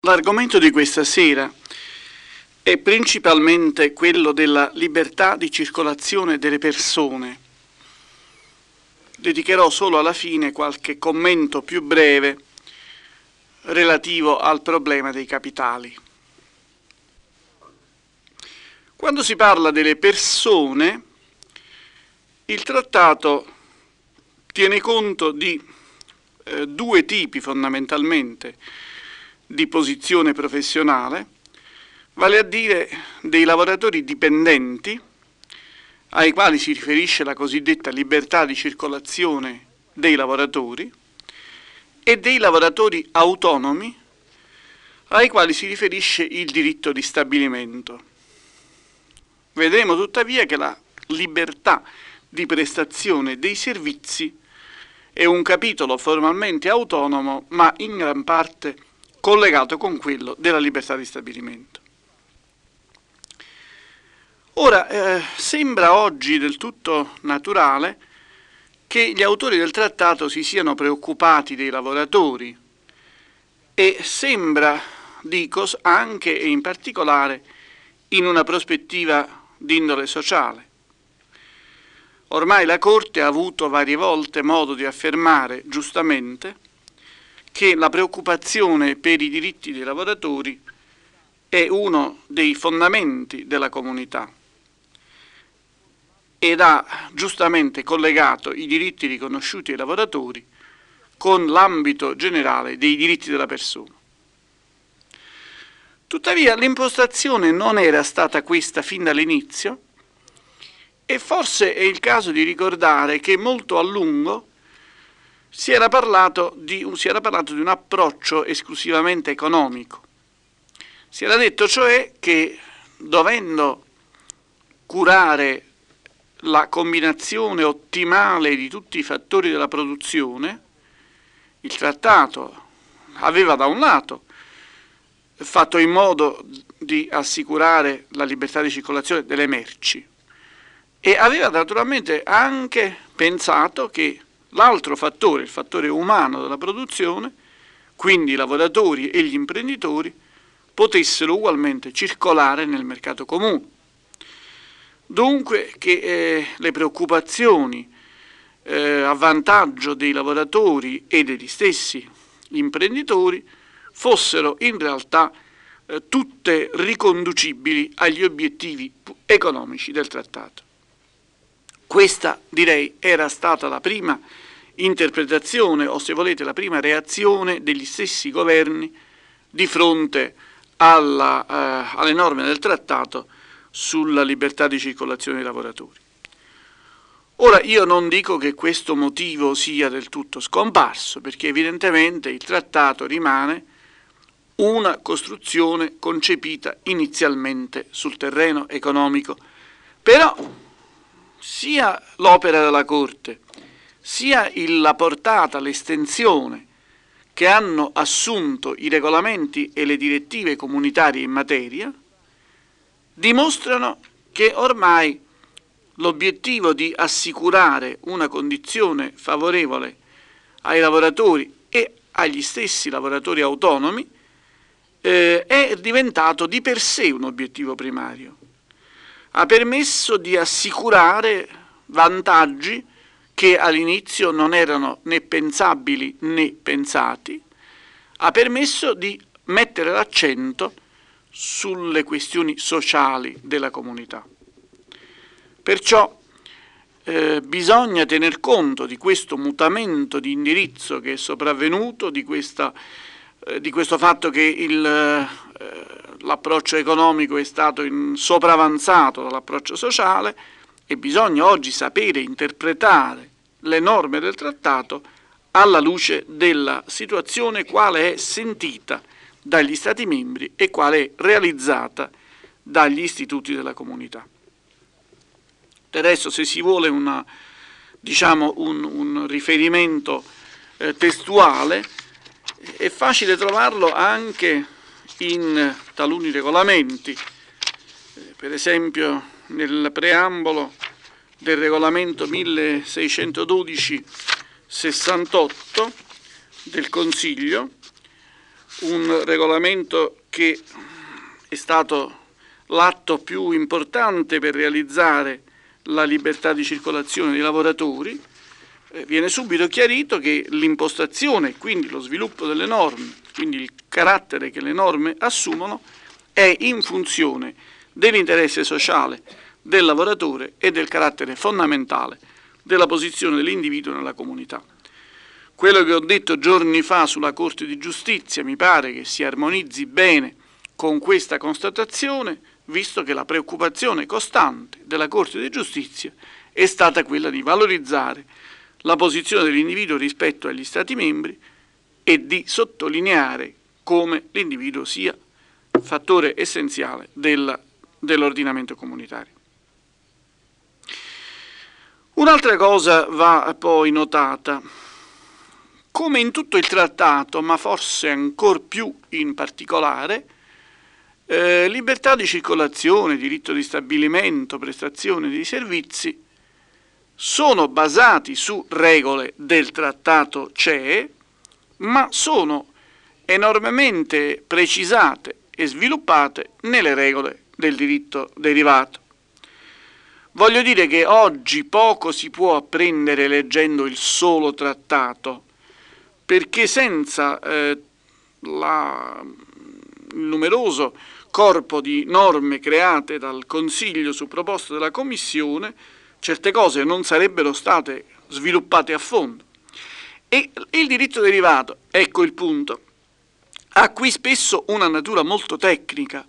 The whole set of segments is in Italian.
L'argomento di questa sera è principalmente quello della libertà di circolazione delle persone. Dedicherò solo alla fine qualche commento più breve relativo al problema dei capitali. Quando si parla delle persone, il trattato tiene conto di due tipi fondamentalmente di posizione professionale, vale a dire dei lavoratori dipendenti, ai quali si riferisce la cosiddetta libertà di circolazione dei lavoratori, e dei lavoratori autonomi, ai quali si riferisce il diritto di stabilimento. Vedremo tuttavia che la libertà di prestazione dei servizi è un capitolo formalmente autonomo, ma in gran parte collegato con quello della libertà di stabilimento. Ora, sembra oggi del tutto naturale che gli autori del trattato si siano preoccupati dei lavoratori e sembra, dico, anche e in particolare in una prospettiva d'indole sociale. Ormai la Corte ha avuto varie volte modo di affermare, giustamente, che la preoccupazione per i diritti dei lavoratori è uno dei fondamenti della comunità ed ha giustamente collegato i diritti riconosciuti ai lavoratori con l'ambito generale dei diritti della persona. Tuttavia l'impostazione non era stata questa fin dall'inizio e forse è il caso di ricordare che molto a lungo si era parlato di un approccio esclusivamente economico. Si era detto cioè che, dovendo curare la combinazione ottimale di tutti i fattori della produzione, il trattato aveva da un lato fatto in modo di assicurare la libertà di circolazione delle merci e aveva naturalmente anche pensato che l'altro fattore, il fattore umano della produzione, quindi i lavoratori e gli imprenditori, potessero ugualmente circolare nel mercato comune. Dunque che le preoccupazioni a vantaggio dei lavoratori e degli stessi imprenditori fossero in realtà tutte riconducibili agli obiettivi economici del trattato. Questa, direi, era stata la prima interpretazione, o se volete la prima reazione degli stessi governi di fronte alle norme del trattato sulla libertà di circolazione dei lavoratori. Ora, io non dico che questo motivo sia del tutto scomparso, perché evidentemente il trattato rimane una costruzione concepita inizialmente sul terreno economico, però sia l'opera della Corte, sia la portata, l'estensione che hanno assunto i regolamenti e le direttive comunitarie in materia, dimostrano che ormai l'obiettivo di assicurare una condizione favorevole ai lavoratori e agli stessi lavoratori autonomi è diventato di per sé un obiettivo primario. Ha permesso di assicurare vantaggi che all'inizio non erano né pensabili né pensati, ha permesso di mettere l'accento sulle questioni sociali della comunità. Perciò bisogna tener conto di questo mutamento di indirizzo che è sopravvenuto, di questo fatto che l'approccio economico è stato sopravanzato dall'approccio sociale e bisogna oggi sapere interpretare le norme del trattato alla luce della situazione quale è sentita dagli Stati membri e quale è realizzata dagli istituti della comunità. Del resto, se si vuole un riferimento testuale, è facile trovarlo anche in taluni regolamenti, per esempio nel preambolo del regolamento 1612-68 del Consiglio, un regolamento che è stato l'atto più importante per realizzare la libertà di circolazione dei lavoratori, viene subito chiarito che l'impostazione, quindi lo sviluppo delle norme, quindi il carattere che le norme assumono, è in funzione dell'interesse sociale del lavoratore e del carattere fondamentale della posizione dell'individuo nella comunità. Quello che ho detto giorni fa sulla Corte di Giustizia mi pare che si armonizzi bene con questa constatazione, visto che la preoccupazione costante della Corte di Giustizia è stata quella di valorizzare la posizione dell'individuo rispetto agli Stati membri e di sottolineare come l'individuo sia fattore essenziale dell'ordinamento comunitario. Un'altra cosa va poi notata. Come in tutto il trattato, ma forse ancor più in particolare, libertà di circolazione, diritto di stabilimento, prestazione di servizi sono basati su regole del trattato CE, ma sono enormemente precisate e sviluppate nelle regole del diritto derivato. Voglio dire che oggi poco si può apprendere leggendo il solo trattato, perché senza il numeroso corpo di norme create dal Consiglio su proposta della Commissione, certe cose non sarebbero state sviluppate a fondo. E il diritto derivato, ecco il punto, ha qui spesso una natura molto tecnica.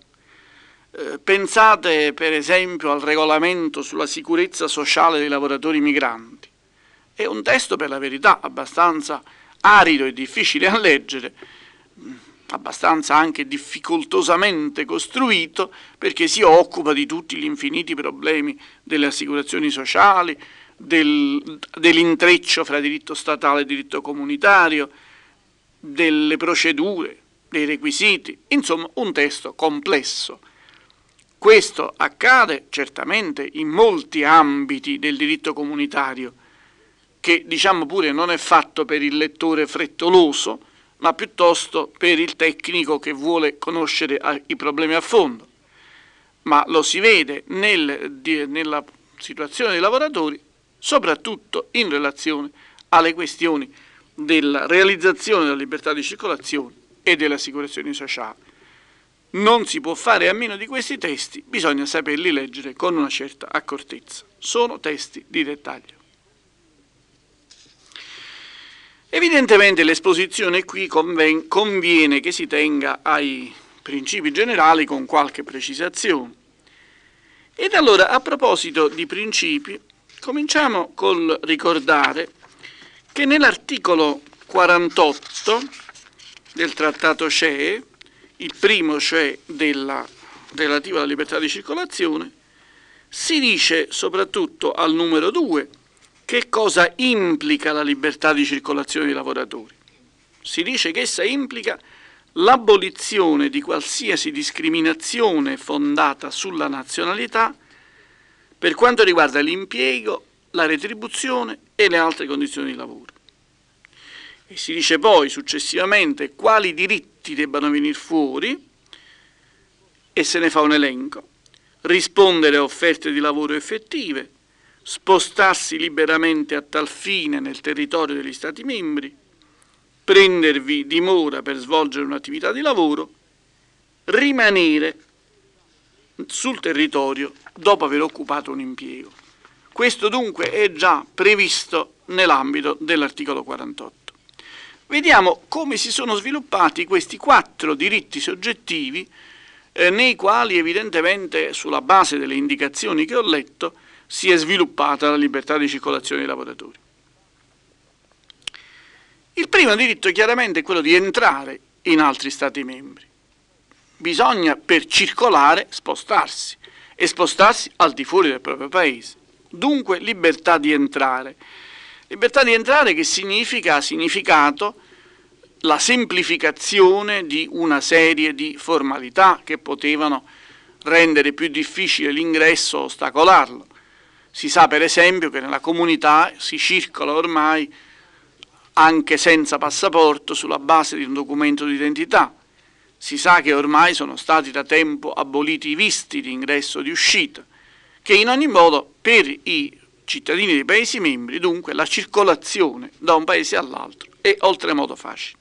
Pensate per esempio al regolamento sulla sicurezza sociale dei lavoratori migranti. È un testo per la verità abbastanza arido e difficile a leggere, abbastanza anche difficoltosamente costruito, perché si occupa di tutti gli infiniti problemi delle assicurazioni sociali, dell'intreccio fra diritto statale e diritto comunitario, delle procedure, dei requisiti, insomma un testo complesso. Questo accade certamente in molti ambiti del diritto comunitario, che diciamo pure non è fatto per il lettore frettoloso, ma piuttosto per il tecnico che vuole conoscere i problemi a fondo. Ma lo si vede nella situazione dei lavoratori, soprattutto in relazione alle questioni della realizzazione della libertà di circolazione e delle assicurazioni sociali. Non si può fare a meno di questi testi, bisogna saperli leggere con una certa accortezza. Sono testi di dettaglio. Evidentemente l'esposizione qui conviene che si tenga ai principi generali con qualche precisazione. Ed allora, a proposito di principi, cominciamo col ricordare che nell'articolo 48 del Trattato CE, il primo cioè relativo alla libertà di circolazione, si dice soprattutto al numero 2 che cosa implica la libertà di circolazione dei lavoratori. Si dice che essa implica l'abolizione di qualsiasi discriminazione fondata sulla nazionalità per quanto riguarda l'impiego, la retribuzione e le altre condizioni di lavoro. E si dice poi successivamente quali diritti debbano venire fuori e se ne fa un elenco: rispondere a offerte di lavoro effettive, spostarsi liberamente a tal fine nel territorio degli Stati membri, prendervi dimora per svolgere un'attività di lavoro, rimanere sul territorio dopo aver occupato un impiego. Questo dunque è già previsto nell'ambito dell'articolo 48. Vediamo come si sono sviluppati questi 4 diritti soggettivi nei quali evidentemente sulla base delle indicazioni che ho letto si è sviluppata la libertà di circolazione dei lavoratori. Il primo diritto chiaramente è quello di entrare in altri Stati membri. Bisogna per circolare spostarsi e spostarsi al di fuori del proprio paese. Dunque libertà di entrare. Libertà di entrare che significa, ha significato la semplificazione di una serie di formalità che potevano rendere più difficile l'ingresso o ostacolarlo. Si sa per esempio che nella comunità si circola ormai anche senza passaporto sulla base di un documento di identità, Si sa che ormai sono stati da tempo aboliti i visti di ingresso e di uscita, che in ogni modo per i cittadini dei Paesi membri, dunque, la circolazione da un paese all'altro è oltremodo facile.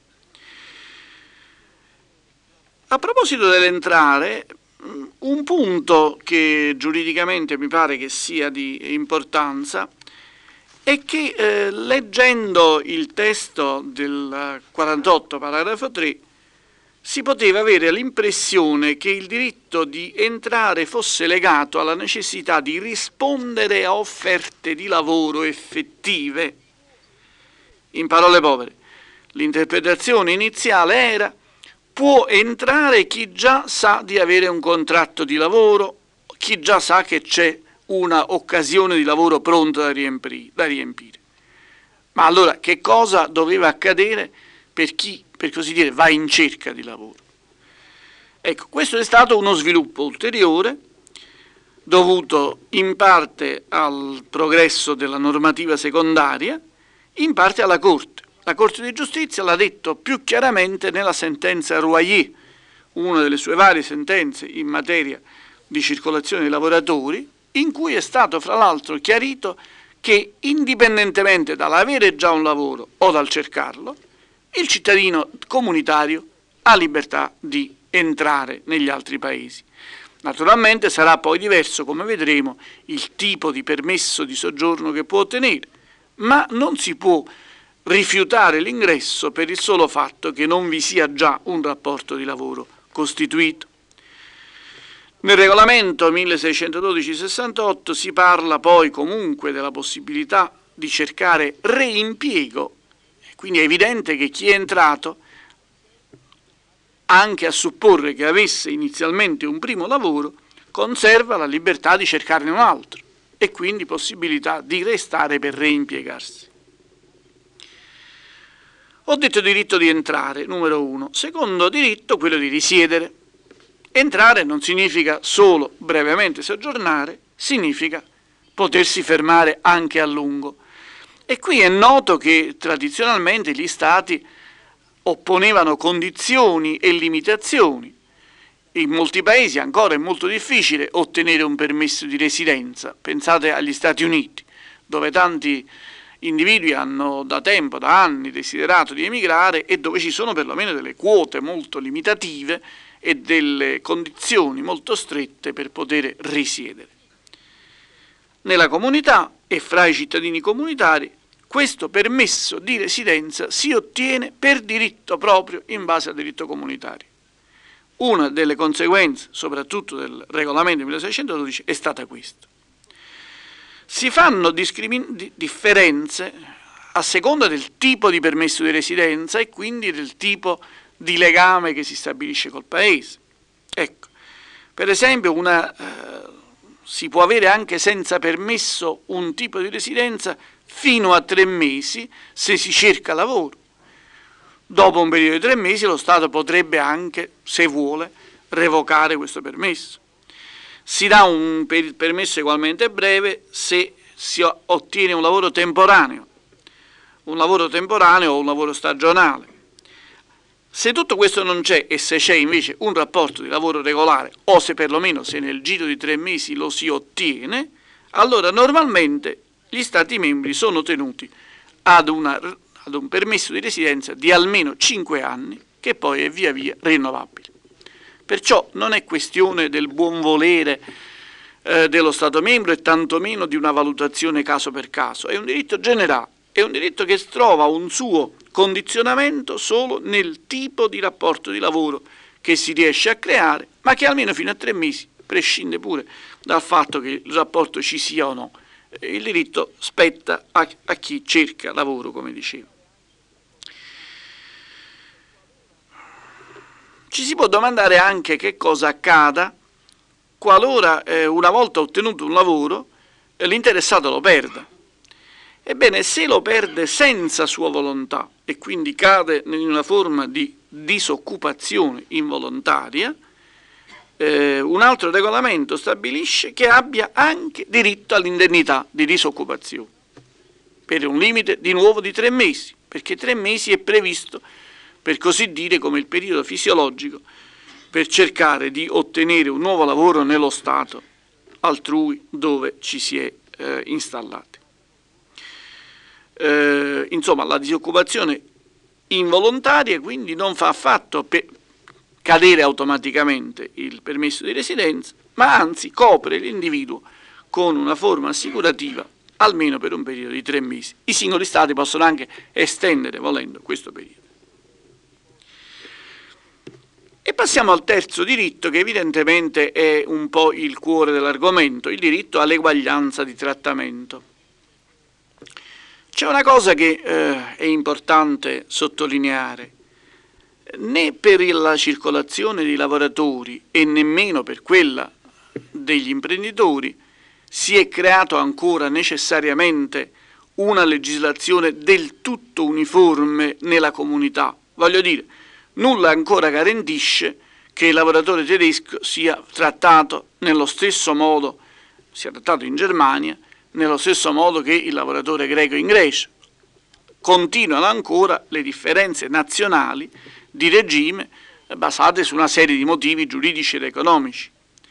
A proposito dell'entrare, un punto che giuridicamente mi pare che sia di importanza è che leggendo il testo del 48, paragrafo 3, si poteva avere l'impressione che il diritto di entrare fosse legato alla necessità di rispondere a offerte di lavoro effettive. In parole povere, l'interpretazione iniziale era: può entrare chi già sa di avere un contratto di lavoro, chi già sa che c'è una occasione di lavoro pronta da riempire. Ma allora che cosa doveva accadere per chi, per così dire, va in cerca di lavoro? Ecco, questo è stato uno sviluppo ulteriore dovuto in parte al progresso della normativa secondaria, in parte alla Corte. La Corte di Giustizia l'ha detto più chiaramente nella sentenza Royer, una delle sue varie sentenze in materia di circolazione dei lavoratori, in cui è stato fra l'altro chiarito che indipendentemente dall'avere già un lavoro o dal cercarlo, il cittadino comunitario ha libertà di entrare negli altri paesi. Naturalmente sarà poi diverso, come vedremo, il tipo di permesso di soggiorno che può ottenere, ma non si può rifiutare l'ingresso per il solo fatto che non vi sia già un rapporto di lavoro costituito. Nel regolamento 1612-68 si parla poi comunque della possibilità di cercare reimpiego, quindi è evidente che chi è entrato, anche a supporre che avesse inizialmente un primo lavoro, conserva la libertà di cercarne un altro e quindi possibilità di restare per reimpiegarsi. Ho detto diritto di entrare, numero 1. Secondo diritto, quello di risiedere. Entrare non significa solo brevemente soggiornare, significa potersi fermare anche a lungo. E qui è noto che tradizionalmente gli Stati opponevano condizioni e limitazioni. In molti paesi ancora è molto difficile ottenere un permesso di residenza. Pensate agli Stati Uniti, dove tanti individui hanno da tempo, da anni, desiderato di emigrare e dove ci sono perlomeno delle quote molto limitative e delle condizioni molto strette per poter risiedere. Nella comunità e fra i cittadini comunitari questo permesso di residenza si ottiene per diritto proprio in base al diritto comunitario. Una delle conseguenze, soprattutto del regolamento 1612, è stata questa. Si fanno differenze a seconda del tipo di permesso di residenza e quindi del tipo di legame che si stabilisce col paese. Ecco, per esempio si può avere anche senza permesso un tipo di residenza fino a 3 mesi se si cerca lavoro. Dopo un periodo di 3 mesi lo Stato potrebbe anche, se vuole, revocare questo permesso. Si dà un permesso ugualmente breve se si ottiene un lavoro temporaneo o un lavoro stagionale. Se tutto questo non c'è e se c'è invece un rapporto di lavoro regolare o se perlomeno se nel giro di 3 mesi lo si ottiene, allora normalmente gli Stati membri sono tenuti ad un permesso di residenza di almeno 5 anni che poi è via via rinnovabile. Perciò non è questione del buon volere dello Stato membro e tantomeno di una valutazione caso per caso, è un diritto generale, è un diritto che trova un suo condizionamento solo nel tipo di rapporto di lavoro che si riesce a creare, ma che almeno fino a 3 mesi prescinde pure dal fatto che il rapporto ci sia o no. Il diritto spetta a chi cerca lavoro, come dicevo. Ci si può domandare anche che cosa accada qualora una volta ottenuto un lavoro l'interessato lo perda. Ebbene, se lo perde senza sua volontà e quindi cade in una forma di disoccupazione involontaria, un altro regolamento stabilisce che abbia anche diritto all'indennità di disoccupazione, per un limite di nuovo di 3 mesi, perché 3 mesi è previsto per così dire come il periodo fisiologico per cercare di ottenere un nuovo lavoro nello Stato altrui dove ci si è installati. Insomma, la disoccupazione involontaria quindi non fa affatto cadere automaticamente il permesso di residenza, ma anzi copre l'individuo con una forma assicurativa almeno per un periodo di 3 mesi. I singoli Stati possono anche estendere, volendo, questo periodo. E passiamo al terzo diritto, che evidentemente è un po' il cuore dell'argomento, il diritto all'eguaglianza di trattamento. C'è una cosa che è importante sottolineare: né per la circolazione dei lavoratori e nemmeno per quella degli imprenditori si è creato ancora necessariamente una legislazione del tutto uniforme nella comunità. Voglio dire, nulla ancora garantisce che il lavoratore tedesco sia trattato nello stesso modo, sia trattato in Germania, nello stesso modo che il lavoratore greco in Grecia. Continuano ancora le differenze nazionali di regime basate su una serie di motivi giuridici ed economici.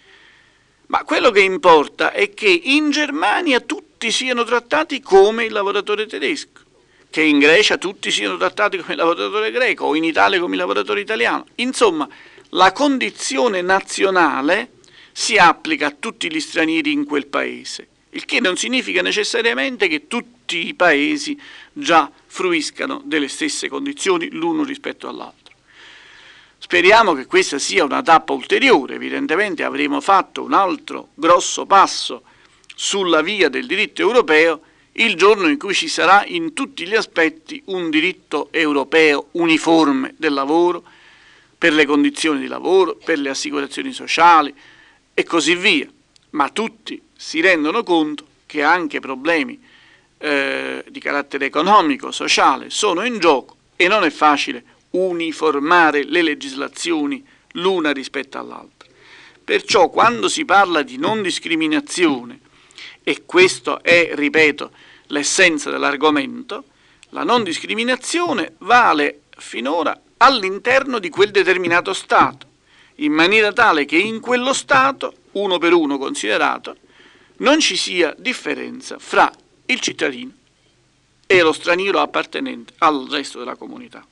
Ma quello che importa è che in Germania tutti siano trattati come il lavoratore tedesco, che in Grecia tutti siano trattati come il lavoratore greco o in Italia come il lavoratore italiano. Insomma, la condizione nazionale si applica a tutti gli stranieri in quel paese, il che non significa necessariamente che tutti i paesi già fruiscano delle stesse condizioni l'uno rispetto all'altro. Speriamo che questa sia una tappa ulteriore. Evidentemente avremo fatto un altro grosso passo sulla via del diritto europeo il giorno in cui ci sarà in tutti gli aspetti un diritto europeo uniforme del lavoro, per le condizioni di lavoro, per le assicurazioni sociali e così via. Ma tutti si rendono conto che anche problemi di carattere economico, sociale sono in gioco e non è facile uniformare le legislazioni l'una rispetto all'altra. Perciò quando si parla di non discriminazione, e questo è, ripeto, l'essenza dell'argomento, la non discriminazione vale finora all'interno di quel determinato Stato, in maniera tale che in quello Stato, uno per uno considerato, non ci sia differenza fra il cittadino e lo straniero appartenente al resto della comunità.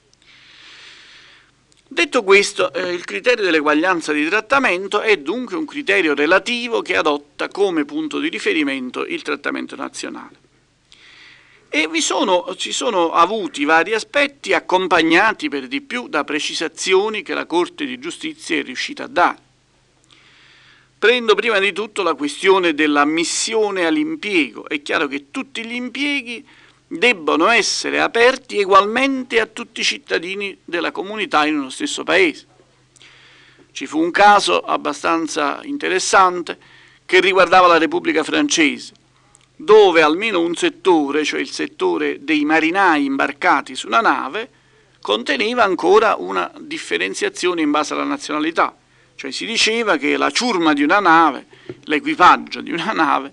Detto questo, il criterio dell'eguaglianza di trattamento è dunque un criterio relativo che adotta come punto di riferimento il trattamento nazionale. E ci sono avuti vari aspetti accompagnati per di più da precisazioni che la Corte di Giustizia è riuscita a dare. Prendo prima di tutto la questione dell'ammissione all'impiego. È chiaro che tutti gli impieghi debbono essere aperti ugualmente a tutti i cittadini della comunità in uno stesso paese. Ci fu un caso abbastanza interessante che riguardava la Repubblica Francese, dove almeno un settore, cioè il settore dei marinai imbarcati su una nave, conteneva ancora una differenziazione in base alla nazionalità. Cioè si diceva che la ciurma di una nave, l'equipaggio di una nave,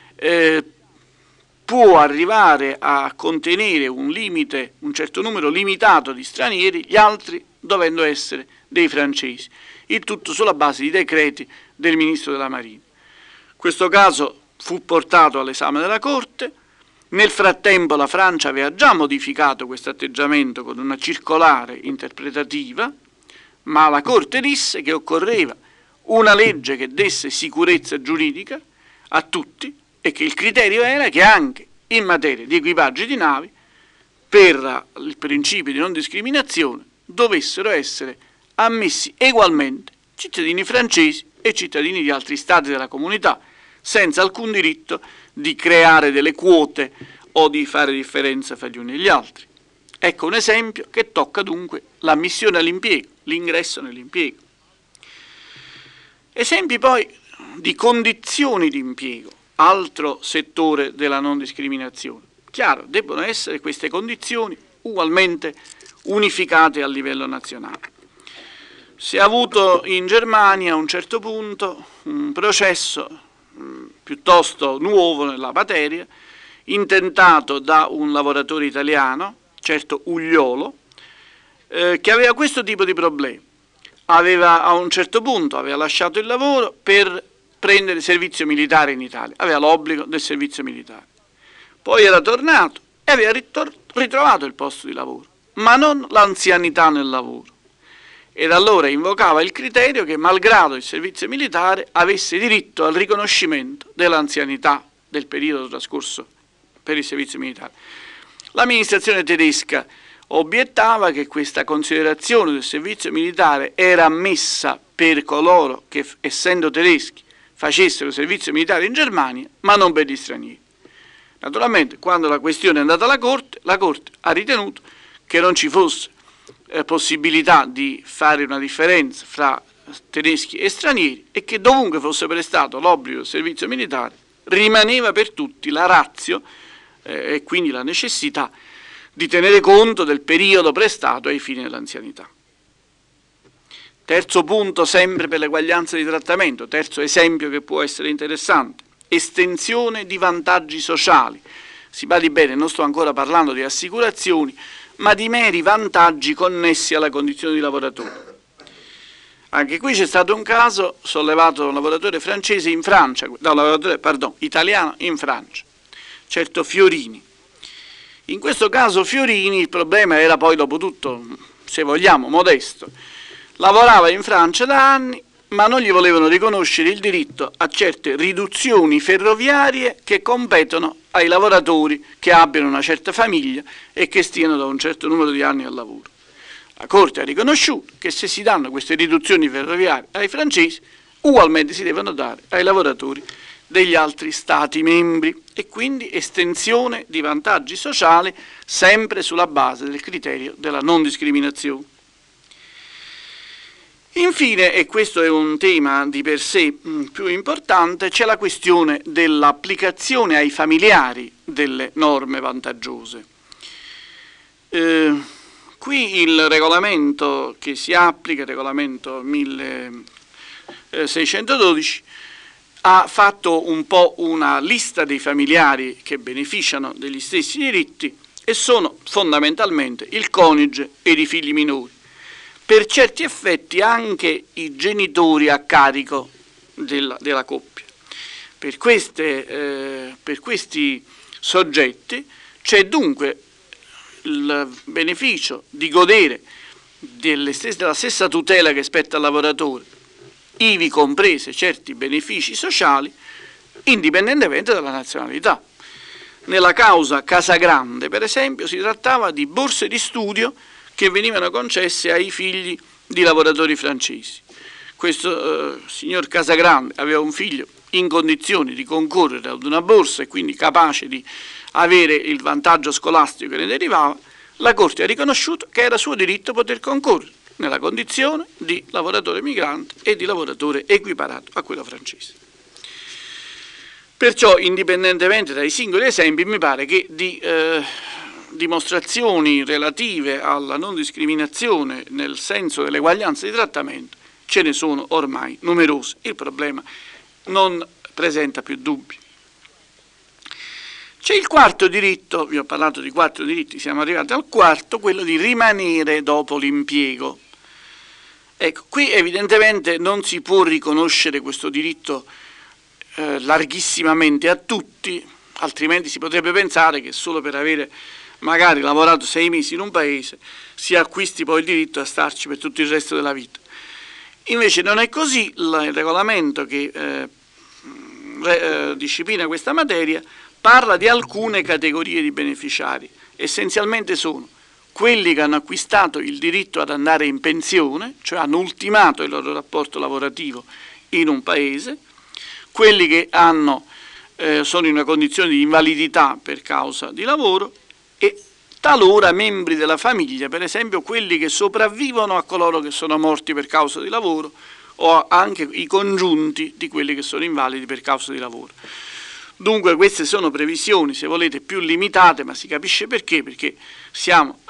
può arrivare a contenere un limite, un certo numero limitato di stranieri, gli altri dovendo essere dei francesi, il tutto sulla base di decreti del ministro della Marina. Questo caso fu portato all'esame della Corte. Nel frattempo la Francia aveva già modificato questo atteggiamento con una circolare interpretativa, ma la Corte disse che occorreva una legge che desse sicurezza giuridica a tutti e che il criterio era che anche in materia di equipaggi di navi, per il principio di non discriminazione, dovessero essere ammessi ugualmente cittadini francesi e cittadini di altri stati della comunità, senza alcun diritto di creare delle quote o di fare differenza fra gli uni e gli altri. Ecco un esempio che tocca dunque l'ammissione all'impiego, l'ingresso nell'impiego. Esempi poi di condizioni di impiego, altro settore della non discriminazione. Chiaro, debbono essere queste condizioni ugualmente unificate a livello nazionale. Si è avuto in Germania a un certo punto un processo piuttosto nuovo nella materia, intentato da un lavoratore italiano, certo Ugliolo, che aveva questo tipo di problemi. A un certo punto aveva lasciato il lavoro per prendere servizio militare in Italia, aveva l'obbligo del servizio militare. Poi era tornato e aveva ritrovato il posto di lavoro, ma non l'anzianità nel lavoro. Ed allora invocava il criterio che, malgrado il servizio militare, avesse diritto al riconoscimento dell'anzianità del periodo trascorso per il servizio militare. L'amministrazione tedesca obiettava che questa considerazione del servizio militare era ammessa per coloro che, essendo tedeschi, facessero servizio militare in Germania, ma non per gli stranieri. Naturalmente, quando la questione è andata alla Corte, la Corte ha ritenuto che non ci fosse possibilità di fare una differenza fra tedeschi e stranieri e che dovunque fosse prestato l'obbligo del servizio militare rimaneva per tutti la ratio e quindi la necessità di tenere conto del periodo prestato ai fini dell'anzianità. Terzo punto, sempre per l'eguaglianza di trattamento, terzo esempio che può essere interessante, estensione di vantaggi sociali. Si badi bene, non sto ancora parlando di assicurazioni, ma di meri vantaggi connessi alla condizione di lavoratore. Anche qui c'è stato un caso sollevato da un lavoratore francese in Francia, da un lavoratore, italiano in Francia, certo Fiorini. In questo caso Fiorini, il problema era poi dopo tutto, se vogliamo, modesto. Lavorava in Francia da anni, ma non gli volevano riconoscere il diritto a certe riduzioni ferroviarie che competono ai lavoratori che abbiano una certa famiglia e che stiano da un certo numero di anni al lavoro. La Corte ha riconosciuto che se si danno queste riduzioni ferroviarie ai francesi, ugualmente si devono dare ai lavoratori degli altri Stati membri e quindi estensione di vantaggi sociali sempre sulla base del criterio della non discriminazione. Infine, e questo è un tema di per sé più importante, c'è la questione dell'applicazione ai familiari delle norme vantaggiose. Qui il regolamento che si applica, il regolamento 1612, ha fatto un po' una lista dei familiari che beneficiano degli stessi diritti e sono fondamentalmente il coniuge ed i figli minori. Per certi effetti anche i genitori a carico della coppia. Per questi soggetti c'è dunque il beneficio di godere della stessa tutela che spetta al lavoratore, ivi comprese certi benefici sociali, indipendentemente dalla nazionalità. Nella causa Casagrande, per esempio, si trattava di borse di studio che venivano concesse ai figli di lavoratori francesi. Questo signor Casagrande aveva un figlio in condizioni di concorrere ad una borsa e quindi capace di avere il vantaggio scolastico che ne derivava. La Corte ha riconosciuto che era suo diritto poter concorrere nella condizione di lavoratore migrante e di lavoratore equiparato a quello francese. Perciò, indipendentemente dai singoli esempi, mi pare che di dimostrazioni relative alla non discriminazione nel senso dell'eguaglianza di trattamento ce ne sono ormai numerose. Il problema non presenta più dubbi. C'è il quarto diritto, vi ho parlato di 4 diritti, siamo arrivati al quarto, quello di rimanere dopo l'impiego. Ecco, qui evidentemente non si può riconoscere questo diritto larghissimamente a tutti, altrimenti si potrebbe pensare che solo per avere magari lavorato 6 mesi in un paese si acquisti poi il diritto a starci per tutto il resto della vita. Invece non è così. Il regolamento che disciplina questa materia parla di alcune categorie di beneficiari. Essenzialmente sono quelli che hanno acquistato il diritto ad andare in pensione, cioè hanno ultimato il loro rapporto lavorativo in un paese, quelli che sono in una condizione di invalidità per causa di lavoro e talora membri della famiglia, per esempio quelli che sopravvivono a coloro che sono morti per causa di lavoro o anche i congiunti di quelli che sono invalidi per causa di lavoro. Dunque queste sono previsioni, se volete, più limitate, ma si capisce perché siamo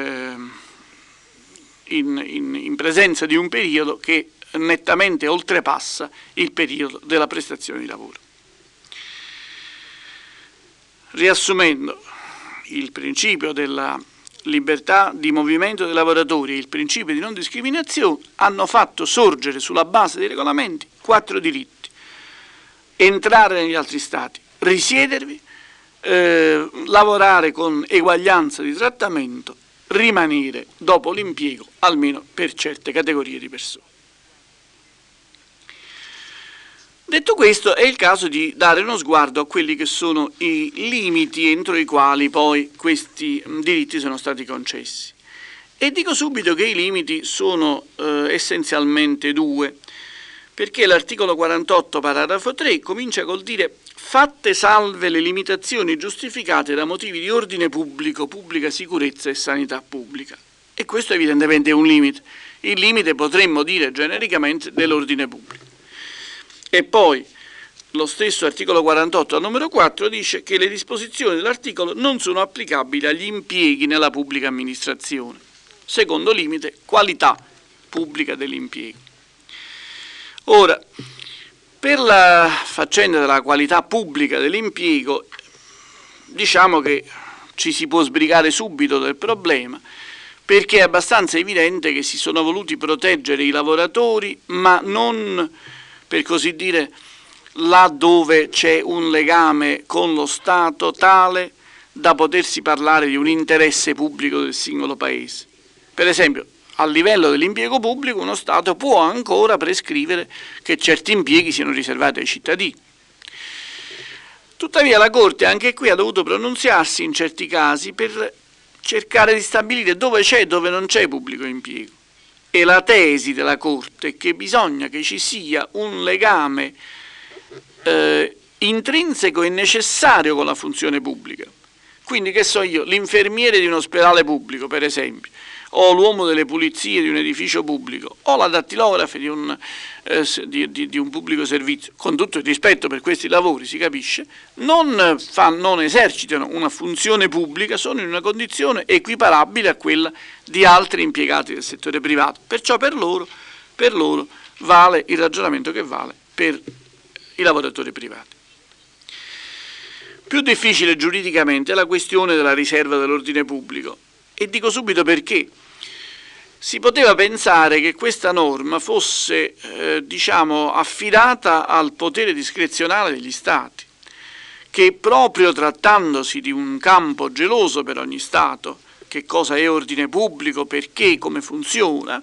in presenza di un periodo che nettamente oltrepassa il periodo della prestazione di lavoro. Riassumendo, il principio della libertà di movimento dei lavoratori e il principio di non discriminazione hanno fatto sorgere sulla base dei regolamenti 4 diritti: entrare negli altri stati, risiedervi, lavorare con eguaglianza di trattamento, rimanere dopo l'impiego, almeno per certe categorie di persone. Detto questo, è il caso di dare uno sguardo a quelli che sono i limiti entro i quali poi questi diritti sono stati concessi. E dico subito che i limiti sono essenzialmente 2, perché l'articolo 48, paragrafo 3, comincia col dire: fatte salve le limitazioni giustificate da motivi di ordine pubblico, pubblica sicurezza e sanità pubblica. E questo evidentemente è un limite. Il limite potremmo dire genericamente dell'ordine pubblico. E poi lo stesso articolo 48 al numero 4 dice che le disposizioni dell'articolo non sono applicabili agli impieghi nella pubblica amministrazione. Secondo limite, qualità pubblica dell'impiego. Ora, per la faccenda della qualità pubblica dell'impiego, diciamo che ci si può sbrigare subito del problema, perché è abbastanza evidente che si sono voluti proteggere i lavoratori, ma non, per così dire, là dove c'è un legame con lo Stato tale da potersi parlare di un interesse pubblico del singolo paese. Per esempio, a livello dell'impiego pubblico uno Stato può ancora prescrivere che certi impieghi siano riservati ai cittadini. Tuttavia la Corte anche qui ha dovuto pronunziarsi in certi casi per cercare di stabilire dove c'è e dove non c'è pubblico impiego. E la tesi della Corte è che bisogna che ci sia un legame intrinseco e necessario con la funzione pubblica. Quindi, che so io, l'infermiere di un ospedale pubblico, per esempio, o l'uomo delle pulizie di un edificio pubblico, o la dattilografe di un pubblico servizio, con tutto il rispetto per questi lavori, si capisce, non esercitano una funzione pubblica, sono in una condizione equiparabile a quella di altri impiegati del settore privato. Perciò per loro vale il ragionamento che vale per i lavoratori privati. Più difficile giuridicamente è la questione della riserva dell'ordine pubblico, e dico subito perché. Si poteva pensare che questa norma fosse affidata al potere discrezionale degli Stati, che proprio trattandosi di un campo geloso per ogni Stato, che cosa è ordine pubblico, perché, come funziona,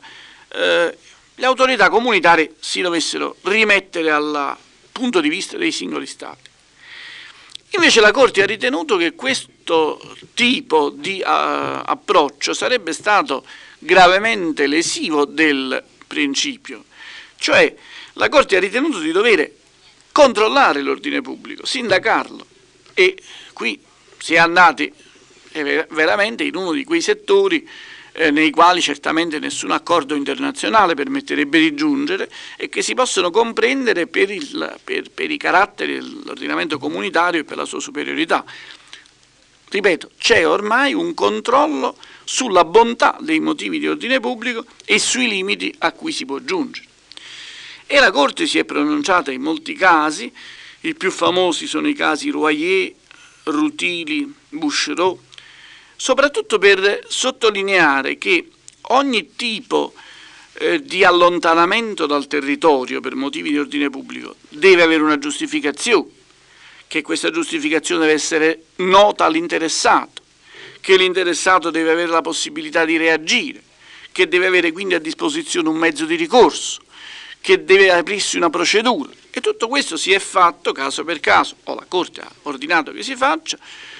le autorità comunitarie si dovessero rimettere al punto di vista dei singoli Stati. Invece la Corte ha ritenuto che questo tipo di approccio sarebbe stato gravemente lesivo del principio, cioè la Corte ha ritenuto di dover controllare l'ordine pubblico, sindacarlo, e qui si è andati veramente in uno di quei settori nei quali certamente nessun accordo internazionale permetterebbe di giungere e che si possono comprendere per i caratteri dell'ordinamento comunitario e per la sua superiorità. Ripeto, c'è ormai un controllo sulla bontà dei motivi di ordine pubblico e sui limiti a cui si può giungere. E la Corte si è pronunciata in molti casi, i più famosi sono i casi Royer, Rutili, Bouchereau, soprattutto per sottolineare che ogni tipo di allontanamento dal territorio per motivi di ordine pubblico deve avere una giustificazione, che questa giustificazione deve essere nota all'interessato, che l'interessato deve avere la possibilità di reagire, che deve avere quindi a disposizione un mezzo di ricorso, che deve aprirsi una procedura. E tutto questo si è fatto caso per caso, o la Corte ha ordinato che si faccia,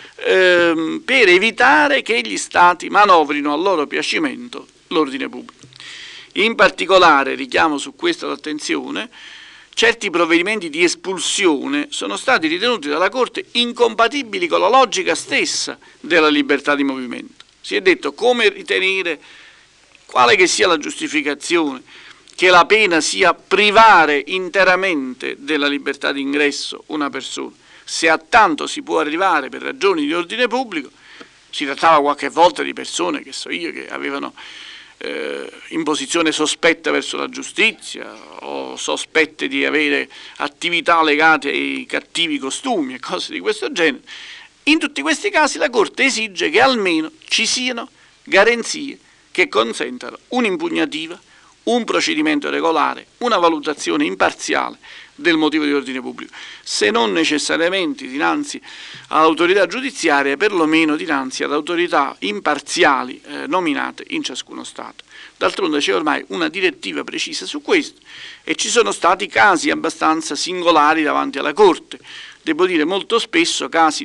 per evitare che gli Stati manovrino a loro piacimento l'ordine pubblico. In particolare, richiamo su questo l'attenzione, certi provvedimenti di espulsione sono stati ritenuti dalla Corte incompatibili con la logica stessa della libertà di movimento. Si è detto come ritenere, quale che sia la giustificazione, che la pena sia privare interamente della libertà di ingresso una persona. Se a tanto si può arrivare per ragioni di ordine pubblico, si trattava qualche volta di persone, che so io, che avevano imposizione sospetta verso la giustizia o sospette di avere attività legate ai cattivi costumi e cose di questo genere. In tutti questi casi la Corte esige che almeno ci siano garanzie che consentano un'impugnativa, un procedimento regolare, una valutazione imparziale del motivo di ordine pubblico, se non necessariamente dinanzi all'autorità giudiziaria, perlomeno dinanzi ad autorità imparziali nominate in ciascuno Stato. D'altronde c'è ormai una direttiva precisa su questo e ci sono stati casi abbastanza singolari davanti alla Corte, devo dire molto spesso casi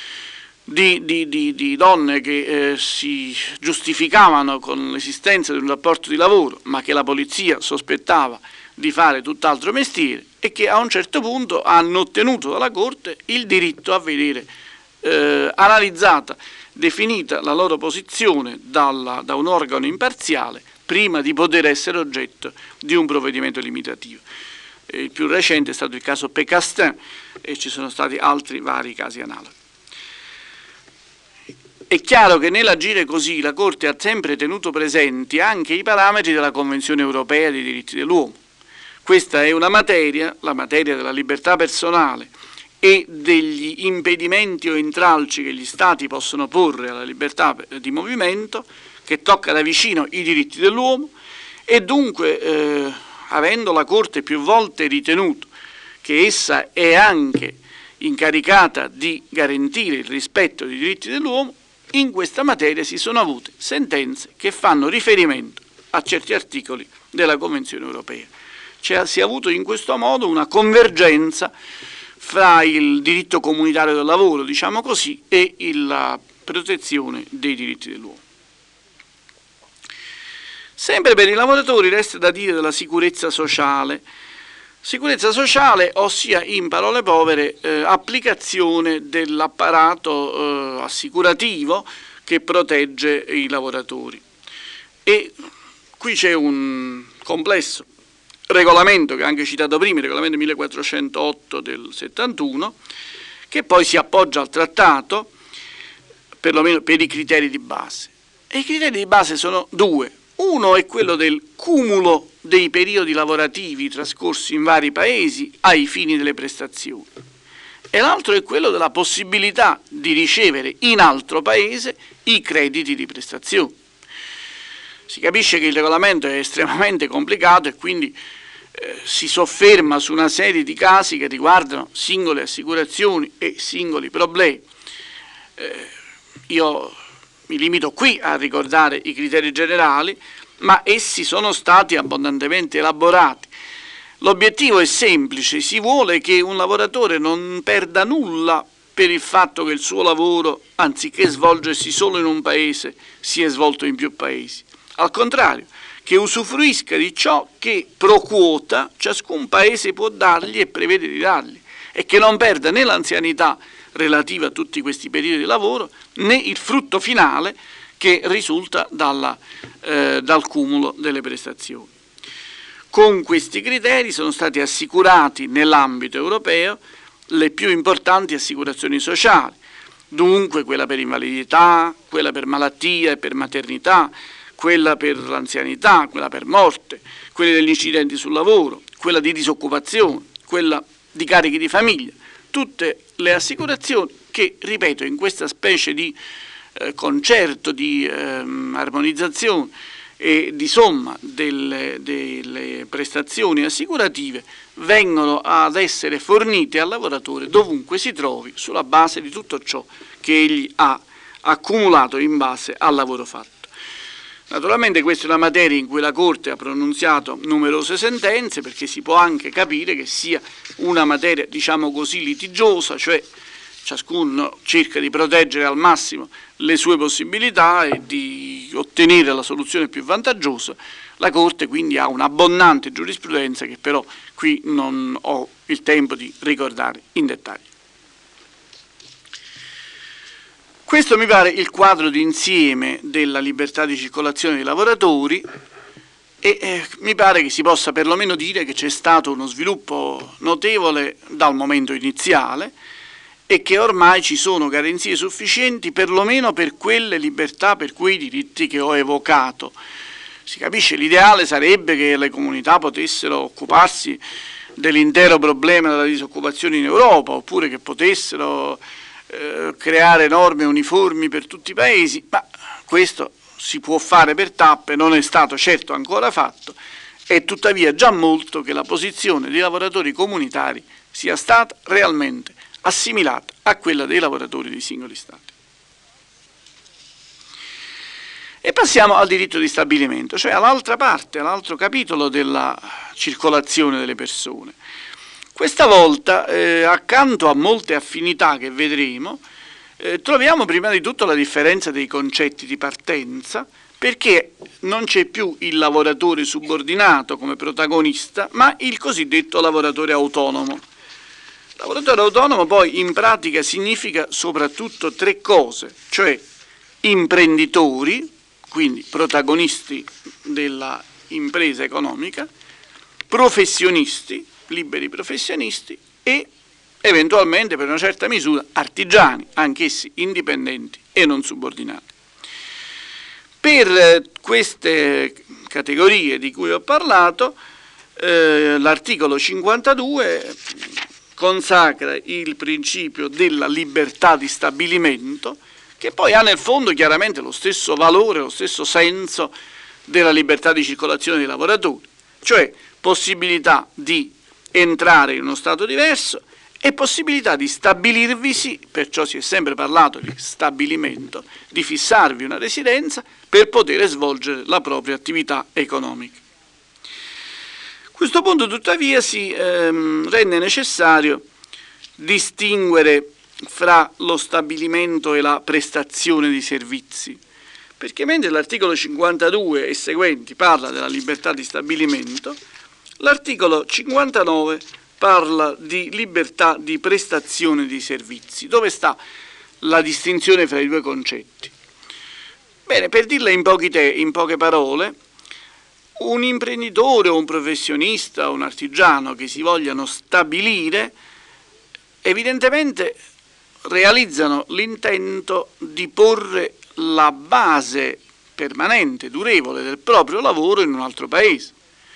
di donne che si giustificavano con l'esistenza di un rapporto di lavoro, ma che la polizia sospettava di fare tutt'altro mestiere e che a un certo punto hanno ottenuto dalla Corte il diritto a vedere analizzata, definita la loro posizione da un organo imparziale prima di poter essere oggetto di un provvedimento limitativo. Il più recente è stato il caso Pécastin e ci sono stati altri vari casi analoghi. È chiaro che nell'agire così la Corte ha sempre tenuto presenti anche i parametri della Convenzione europea dei diritti dell'uomo. Questa è una materia, la materia della libertà personale e degli impedimenti o intralci che gli Stati possono porre alla libertà di movimento, che tocca da vicino i diritti dell'uomo e dunque, avendo la Corte più volte ritenuto che essa è anche incaricata di garantire il rispetto dei diritti dell'uomo, in questa materia si sono avute sentenze che fanno riferimento a certi articoli della Convenzione europea. Cioè, si è avuto in questo modo una convergenza fra il diritto comunitario del lavoro, diciamo così, e la protezione dei diritti dell'uomo. Sempre per i lavoratori resta da dire della sicurezza sociale. Sicurezza sociale, ossia in parole povere applicazione dell'apparato assicurativo che protegge i lavoratori. E qui c'è un complesso regolamento che ho anche citato prima, il regolamento 1408 del 71, che poi si appoggia al trattato, perlomeno per i criteri di base. E i criteri di base sono due. Uno è quello del cumulo dei periodi lavorativi trascorsi in vari paesi ai fini delle prestazioni e l'altro è quello della possibilità di ricevere in altro paese i crediti di prestazione. Si capisce che il regolamento è estremamente complicato e quindi si sofferma su una serie di casi che riguardano singole assicurazioni e singoli problemi. Io mi limito qui a ricordare i criteri generali, ma essi sono stati abbondantemente elaborati. L'obiettivo è semplice, si vuole che un lavoratore non perda nulla per il fatto che il suo lavoro, anziché svolgersi solo in un paese, sia svolto in più paesi. Al contrario, che usufruisca di ciò che pro quota ciascun paese può dargli e prevede di dargli, e che non perda né l'anzianità relativa a tutti questi periodi di lavoro, né il frutto finale che risulta dal cumulo delle prestazioni. Con questi criteri sono stati assicurati nell'ambito europeo le più importanti assicurazioni sociali, dunque quella per invalidità, quella per malattia e per maternità, quella per l'anzianità, quella per morte, quelle degli incidenti sul lavoro, quella di disoccupazione, quella di carichi di famiglia, tutte le assicurazioni che, ripeto, in questa specie di concerto di armonizzazione e di somma delle prestazioni assicurative vengono ad essere fornite al lavoratore dovunque si trovi sulla base di tutto ciò che egli ha accumulato in base al lavoro fatto. Naturalmente questa è una materia in cui la Corte ha pronunziato numerose sentenze, perché si può anche capire che sia una materia, diciamo così, litigiosa, cioè ciascuno cerca di proteggere al massimo le sue possibilità e di ottenere la soluzione più vantaggiosa. La Corte quindi ha un'abbondante giurisprudenza che però qui non ho il tempo di ricordare in dettaglio. Questo mi pare il quadro d'insieme della libertà di circolazione dei lavoratori e mi pare che si possa perlomeno dire che c'è stato uno sviluppo notevole dal momento iniziale e che ormai ci sono garanzie sufficienti perlomeno per quelle libertà, per quei diritti che ho evocato. Si capisce, l'ideale sarebbe che le comunità potessero occuparsi dell'intero problema della disoccupazione in Europa, oppure che potessero creare norme uniformi per tutti i paesi, ma questo si può fare per tappe, non è stato certo ancora fatto, è tuttavia già molto che la posizione dei lavoratori comunitari sia stata realmente assimilata a quella dei lavoratori dei singoli Stati. E passiamo al diritto di stabilimento, cioè all'altra parte, all'altro capitolo della circolazione delle persone. Questa volta, accanto a molte affinità che vedremo, troviamo prima di tutto la differenza dei concetti di partenza, perché non c'è più il lavoratore subordinato come protagonista, ma il cosiddetto lavoratore autonomo. Lavoratore autonomo poi in pratica significa soprattutto tre cose, cioè imprenditori, quindi protagonisti della impresa economica, professionisti, liberi professionisti e eventualmente per una certa misura artigiani, anch'essi indipendenti e non subordinati. Per queste categorie di cui ho parlato, l'articolo 52 consacra il principio della libertà di stabilimento, che poi ha nel fondo chiaramente lo stesso valore, lo stesso senso della libertà di circolazione dei lavoratori, cioè possibilità di entrare in uno stato diverso e possibilità di stabilirvisi, perciò si è sempre parlato di stabilimento, di fissarvi una residenza per poter svolgere la propria attività economica. A questo punto tuttavia si rende necessario distinguere fra lo stabilimento e la prestazione di servizi, perché mentre l'articolo 52 e seguenti parla della libertà di stabilimento, l'articolo 59 parla di libertà di prestazione di servizi. Dove sta la distinzione fra i due concetti? Bene, per dirla in poche parole, un imprenditore o un professionista o un artigiano che si vogliano stabilire evidentemente realizzano l'intento di porre la base permanente, durevole del proprio lavoro in un altro paese.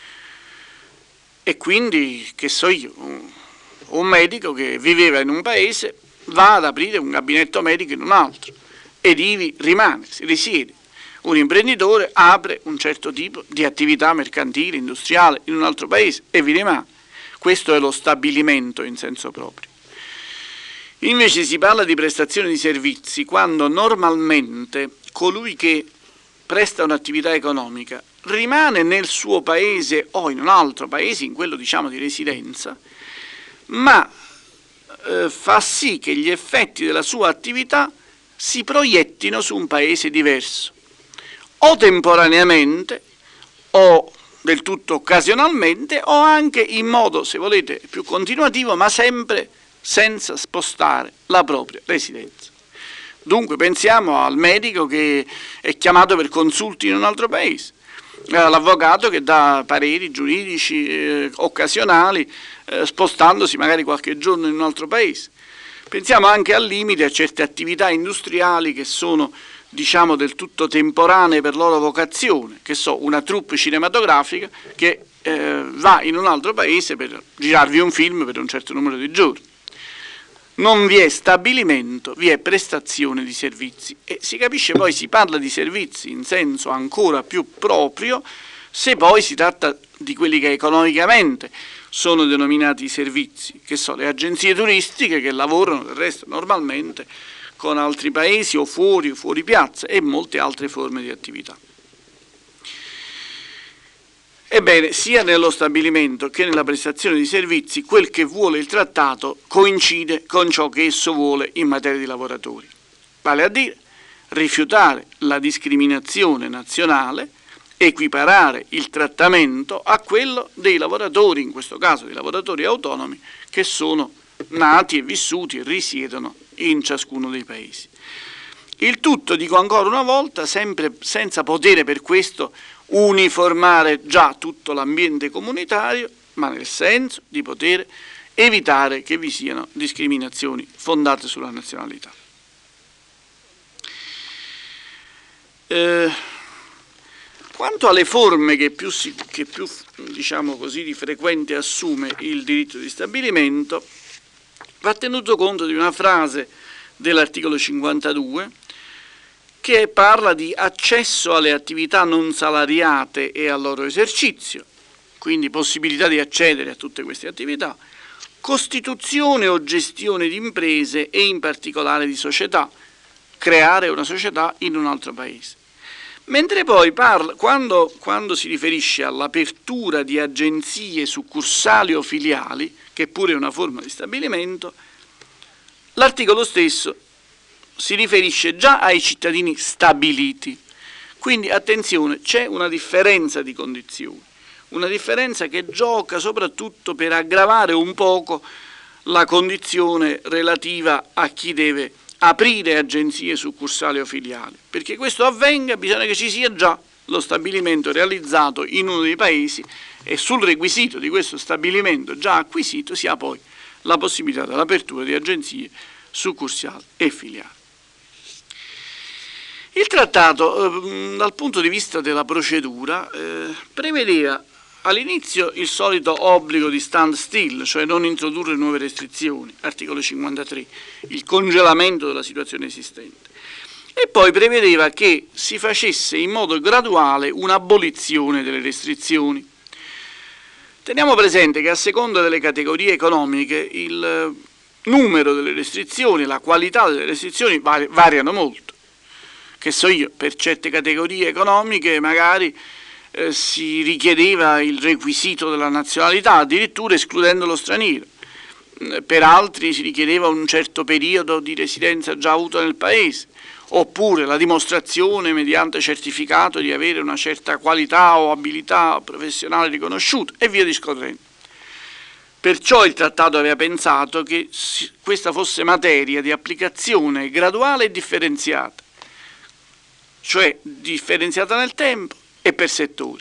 E quindi, che so io, un medico che viveva in un paese va ad aprire un gabinetto medico in un altro ed ivi rimane, si risiede. Un imprenditore apre un certo tipo di attività mercantile, industriale in un altro paese e vi rimane. Questo è lo stabilimento in senso proprio. Invece si parla di prestazione di servizi quando normalmente colui che presta un'attività economica rimane nel suo paese o in un altro paese, in quello diciamo di residenza, ma fa sì che gli effetti della sua attività si proiettino su un paese diverso, o temporaneamente, o del tutto occasionalmente, o anche in modo, se volete, più continuativo, ma sempre senza spostare la propria residenza. Dunque pensiamo al medico che è chiamato per consulti in un altro paese, all'avvocato che dà pareri giuridici occasionali spostandosi magari qualche giorno in un altro paese. Pensiamo anche al limite a certe attività industriali che sono diciamo del tutto temporanee per loro vocazione, che so, una troupe cinematografica che va in un altro paese per girarvi un film per un certo numero di giorni. Non vi è stabilimento, vi è prestazione di servizi e si capisce poi, si parla di servizi in senso ancora più proprio se poi si tratta di quelli che economicamente sono denominati servizi, che sono le agenzie turistiche che lavorano del resto normalmente con altri paesi o fuori piazza e molte altre forme di attività. Ebbene, sia nello stabilimento che nella prestazione di servizi, quel che vuole il trattato coincide con ciò che esso vuole in materia di lavoratori. Vale a dire, rifiutare la discriminazione nazionale, equiparare il trattamento a quello dei lavoratori, in questo caso dei lavoratori autonomi, che sono nati e vissuti e risiedono in ciascuno dei paesi. Il tutto, dico ancora una volta, sempre senza potere per questo uniformare già tutto l'ambiente comunitario, ma nel senso di poter evitare che vi siano discriminazioni fondate sulla nazionalità. Quanto alle forme che più diciamo così, di frequente assume il diritto di stabilimento, va tenuto conto di una frase dell'articolo 52 che parla di accesso alle attività non salariate e al loro esercizio, quindi possibilità di accedere a tutte queste attività, costituzione o gestione di imprese e in particolare di società, creare una società in un altro paese. Mentre poi quando si riferisce all'apertura di agenzie, succursali o filiali, che pure è una forma di stabilimento, l'articolo stesso si riferisce già ai cittadini stabiliti. Quindi attenzione, c'è una differenza di condizioni, una differenza che gioca soprattutto per aggravare un poco la condizione relativa a chi deve aprire agenzie, succursali o filiali. Perché questo avvenga bisogna che ci sia già lo stabilimento realizzato in uno dei paesi e sul requisito di questo stabilimento già acquisito si ha poi la possibilità dell'apertura di agenzie, succursali e filiali. Il trattato, dal punto di vista della procedura, prevedeva all'inizio il solito obbligo di stand still, cioè non introdurre nuove restrizioni, articolo 53, il congelamento della situazione esistente, e poi prevedeva che si facesse in modo graduale un'abolizione delle restrizioni. Teniamo presente che a seconda delle categorie economiche il numero delle restrizioni, la qualità delle restrizioni variano molto. Che so io, per certe categorie economiche magari si richiedeva il requisito della nazionalità, addirittura escludendo lo straniero. Per altri si richiedeva un certo periodo di residenza già avuto nel paese, oppure la dimostrazione mediante certificato di avere una certa qualità o abilità professionale riconosciuta, e via discorrendo. Perciò il trattato aveva pensato che questa fosse materia di applicazione graduale e differenziata, cioè differenziata nel tempo e per settori.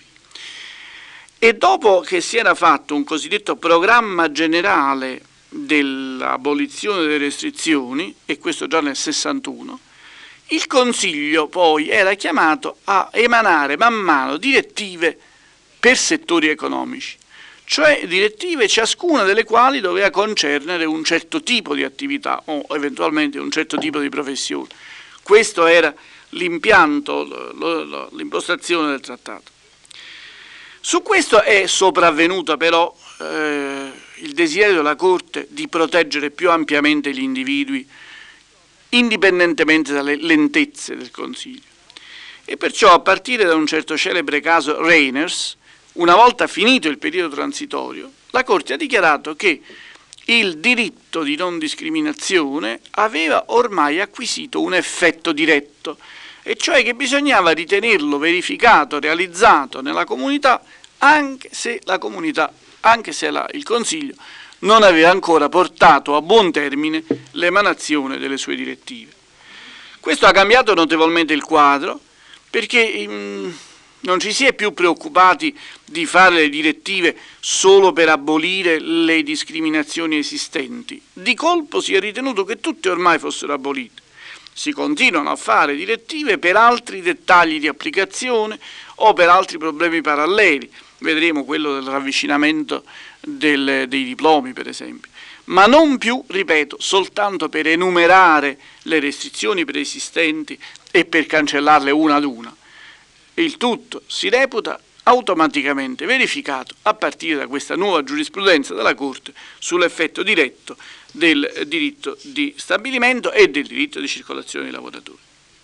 E dopo che si era fatto un cosiddetto programma generale dell'abolizione delle restrizioni, e questo già nel 61, il Consiglio poi era chiamato a emanare man mano direttive per settori economici, cioè direttive ciascuna delle quali doveva concernere un certo tipo di attività o eventualmente un certo tipo di professione. Questo era l'impianto, l'impostazione del trattato. Su questo è sopravvenuto però il desiderio della Corte di proteggere più ampiamente gli individui indipendentemente dalle lentezze del Consiglio. E perciò, a partire da un certo celebre caso Reiners, una volta finito il periodo transitorio, la Corte ha dichiarato che il diritto di non discriminazione aveva ormai acquisito un effetto diretto, e cioè che bisognava ritenerlo verificato, realizzato nella comunità, anche se il Consiglio non aveva ancora portato a buon termine l'emanazione delle sue direttive. Questo ha cambiato notevolmente il quadro, perché non ci si è più preoccupati di fare le direttive solo per abolire le discriminazioni esistenti. Di colpo si è ritenuto che tutte ormai fossero abolite. Si continuano a fare direttive per altri dettagli di applicazione o per altri problemi paralleli. Vedremo quello del ravvicinamento dei diplomi, per esempio. Ma non più, ripeto, soltanto per enumerare le restrizioni preesistenti e per cancellarle una ad una. Il tutto si reputa automaticamente verificato a partire da questa nuova giurisprudenza della Corte sull'effetto diretto del diritto di stabilimento e del diritto di circolazione dei lavoratori.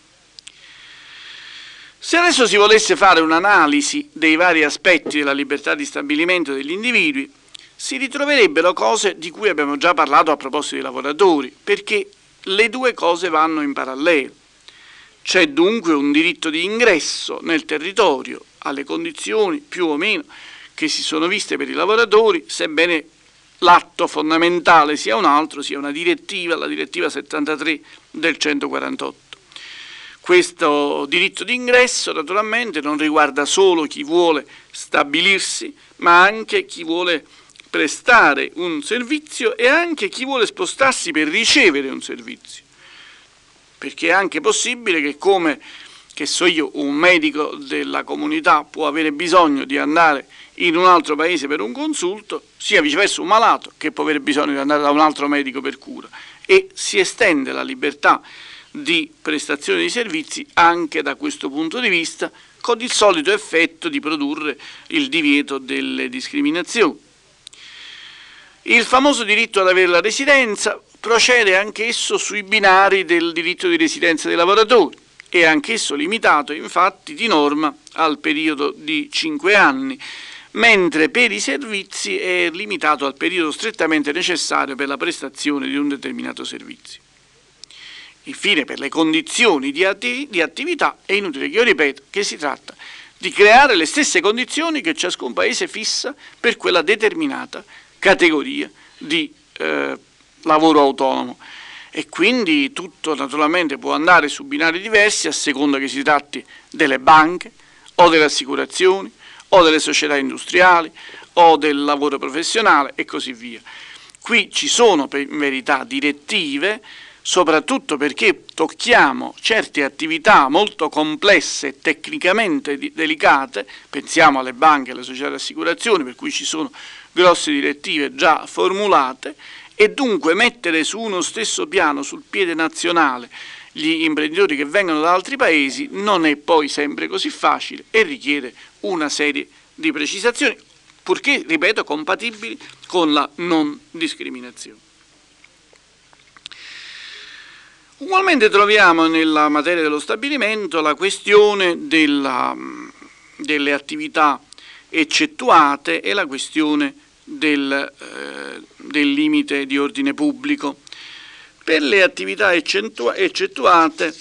Se adesso si volesse fare un'analisi dei vari aspetti della libertà di stabilimento degli individui, si ritroverebbero cose di cui abbiamo già parlato a proposito dei lavoratori, perché le due cose vanno in parallelo. C'è dunque un diritto di ingresso nel territorio alle condizioni più o meno che si sono viste per i lavoratori, sebbene l'atto fondamentale sia un altro, sia una direttiva, la direttiva 73 del 148. Questo diritto di ingresso naturalmente non riguarda solo chi vuole stabilirsi, ma anche chi vuole prestare un servizio e anche chi vuole spostarsi per ricevere un servizio. Perché è anche possibile che, come che so io, un medico della comunità può avere bisogno di andare in un altro paese per un consulto, sia viceversa un malato che può avere bisogno di andare da un altro medico per cura, e si estende la libertà di prestazione di servizi anche da questo punto di vista, con il solito effetto di produrre il divieto delle discriminazioni. Il famoso diritto ad avere la residenza procede anch'esso sui binari del diritto di residenza dei lavoratori, è anch'esso limitato infatti di norma al periodo di 5 anni, mentre per i servizi è limitato al periodo strettamente necessario per la prestazione di un determinato servizio. Infine, per le condizioni di attività è inutile che io ripeta che si tratta di creare le stesse condizioni che ciascun paese fissa per quella determinata categoria di lavoro autonomo, e quindi tutto naturalmente può andare su binari diversi a seconda che si tratti delle banche o delle assicurazioni o delle società industriali o del lavoro professionale e così via. Qui ci sono in verità direttive, soprattutto perché tocchiamo certe attività molto complesse e tecnicamente delicate, pensiamo alle banche e alle società di assicurazioni, per cui ci sono grosse direttive già formulate, e dunque mettere su uno stesso piano, sul piede nazionale, gli imprenditori che vengono da altri paesi non è poi sempre così facile e richiede una serie di precisazioni, purché, ripeto, compatibili con la non discriminazione. Ugualmente troviamo nella materia dello stabilimento la questione delle attività eccettuate e la questione del limite di ordine pubblico. Per le attività eccettuate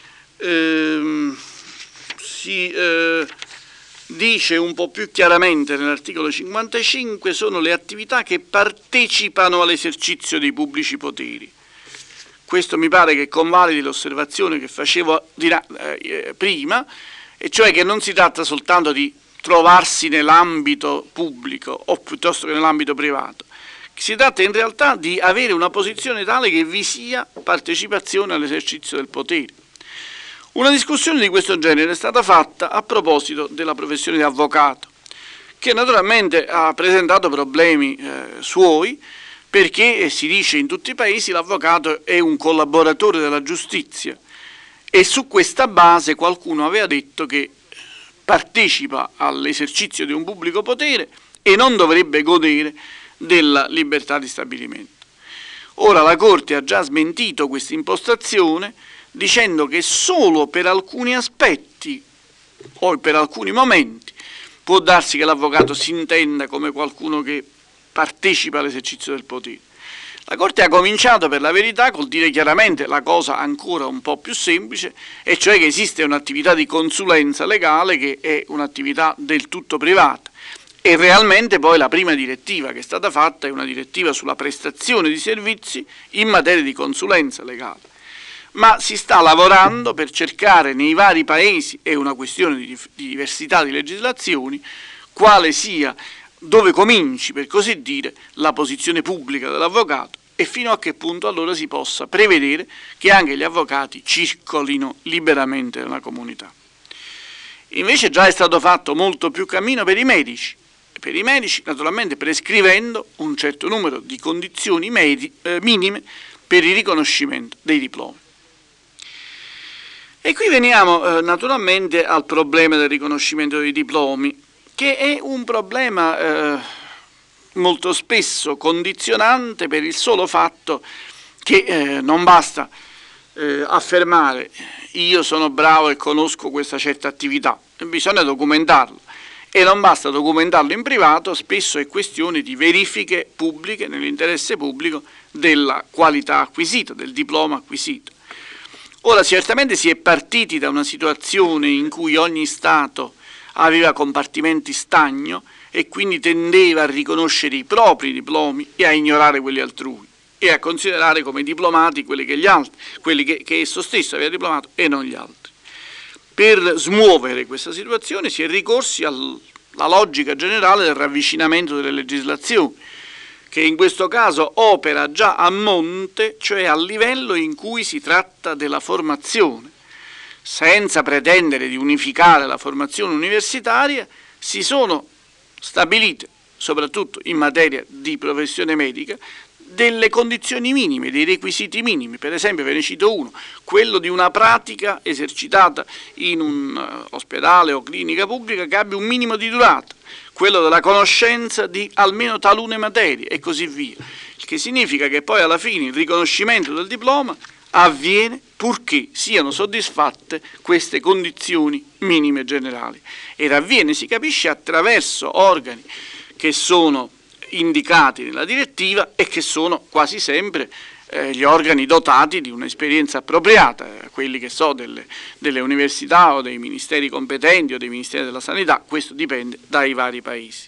si dice un po' più chiaramente nell'articolo 55, sono le attività che partecipano all'esercizio dei pubblici poteri. Questo mi pare che convalidi l'osservazione che facevo prima, e cioè che non si tratta soltanto di trovarsi nell'ambito pubblico o piuttosto che nell'ambito privato. Si tratta in realtà di avere una posizione tale che vi sia partecipazione all'esercizio del potere. Una discussione di questo genere è stata fatta a proposito della professione di avvocato, che naturalmente ha presentato problemi suoi, perché si dice in tutti i paesi l'avvocato è un collaboratore della giustizia, e su questa base qualcuno aveva detto che partecipa all'esercizio di un pubblico potere e non dovrebbe godere della libertà di stabilimento. Ora la Corte ha già smentito questa impostazione dicendo che solo per alcuni aspetti o per alcuni momenti può darsi che l'avvocato si intenda come qualcuno che partecipa all'esercizio del potere. La Corte ha cominciato per la verità col dire chiaramente la cosa ancora un po' più semplice, e cioè che esiste un'attività di consulenza legale che è un'attività del tutto privata, e realmente poi la prima direttiva che è stata fatta è una direttiva sulla prestazione di servizi in materia di consulenza legale. Ma si sta lavorando per cercare nei vari paesi, è una questione di diversità di legislazioni, quale sia, dove cominci, per così dire, la posizione pubblica dell'avvocato e fino a che punto allora si possa prevedere che anche gli avvocati circolino liberamente nella comunità. Invece già è stato fatto molto più cammino per i medici, naturalmente prescrivendo un certo numero di condizioni minime per il riconoscimento dei diplomi. E qui veniamo naturalmente al problema del riconoscimento dei diplomi, che è un problema molto spesso condizionante per il solo fatto che non basta affermare io sono bravo e conosco questa certa attività, bisogna documentarlo, e non basta documentarlo in privato, spesso è questione di verifiche pubbliche nell'interesse pubblico della qualità acquisita, del diploma acquisito. Ora certamente si è partiti da una situazione in cui ogni Stato aveva compartimenti stagno e quindi tendeva a riconoscere i propri diplomi e a ignorare quelli altrui e a considerare come diplomati quelli che esso stesso aveva diplomato e non gli altri. Per smuovere questa situazione si è ricorsi alla logica generale del ravvicinamento delle legislazioni, che in questo caso opera già a monte, cioè al livello in cui si tratta della formazione. Senza pretendere di unificare la formazione universitaria, si sono stabilite, soprattutto in materia di professione medica, delle condizioni minime, dei requisiti minimi. Per esempio ve ne cito uno, quello di una pratica esercitata in un ospedale o clinica pubblica che abbia un minimo di durata, quello della conoscenza di almeno talune materie e così via, il che significa che poi alla fine il riconoscimento del diploma avviene purché siano soddisfatte queste condizioni minime generali, ed avviene, si capisce, attraverso organi che sono indicati nella direttiva e che sono quasi sempre gli organi dotati di un'esperienza appropriata, quelli che so delle università o dei ministeri competenti o dei ministeri della sanità. Questo dipende dai vari paesi.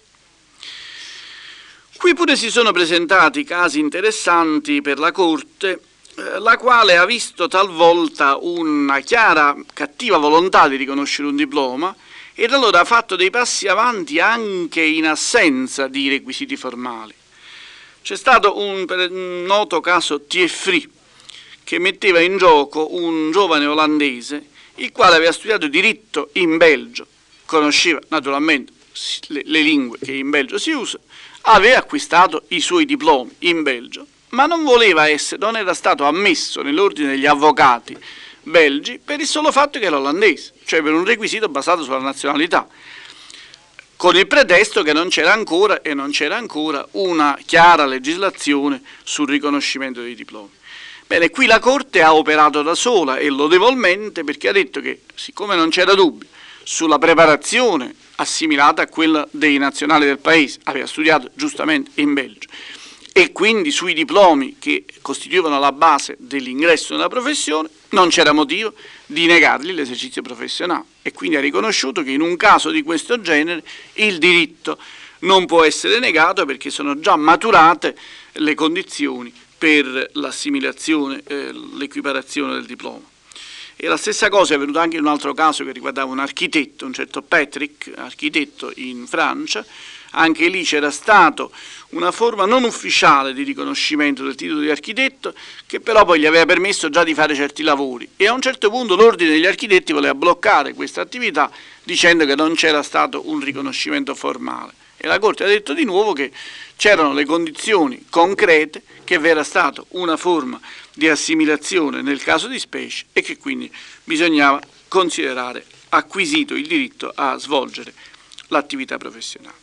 Qui pure si sono presentati casi interessanti per la Corte, la quale ha visto talvolta una chiara cattiva volontà di riconoscere un diploma ed allora ha fatto dei passi avanti anche in assenza di requisiti formali. C'è stato un noto caso Thieffry che metteva in gioco un giovane olandese il quale aveva studiato diritto in Belgio, conosceva naturalmente le lingue che in Belgio si usano, aveva acquistato i suoi diplomi in Belgio, ma non era stato ammesso nell'ordine degli avvocati belgi per il solo fatto che era olandese, cioè per un requisito basato sulla nazionalità, con il pretesto che non c'era ancora una chiara legislazione sul riconoscimento dei diplomi. Bene, qui la Corte ha operato da sola e lodevolmente, perché ha detto che, siccome non c'era dubbio sulla preparazione assimilata a quella dei nazionali del paese, aveva studiato giustamente in Belgio, e quindi sui diplomi che costituivano la base dell'ingresso nella professione, non c'era motivo di negargli l'esercizio professionale, e quindi ha riconosciuto che in un caso di questo genere il diritto non può essere negato perché sono già maturate le condizioni per l'assimilazione, l'equiparazione del diploma. E la stessa cosa è avvenuta anche in un altro caso che riguardava un architetto, un certo Patrick, architetto in Francia. Anche lì c'era stata una forma non ufficiale di riconoscimento del titolo di architetto, che però poi gli aveva permesso già di fare certi lavori, e a un certo punto l'ordine degli architetti voleva bloccare questa attività dicendo che non c'era stato un riconoscimento formale, e la Corte ha detto di nuovo che c'erano le condizioni concrete, che vi era stata una forma di assimilazione nel caso di specie e che quindi bisognava considerare acquisito il diritto a svolgere l'attività professionale.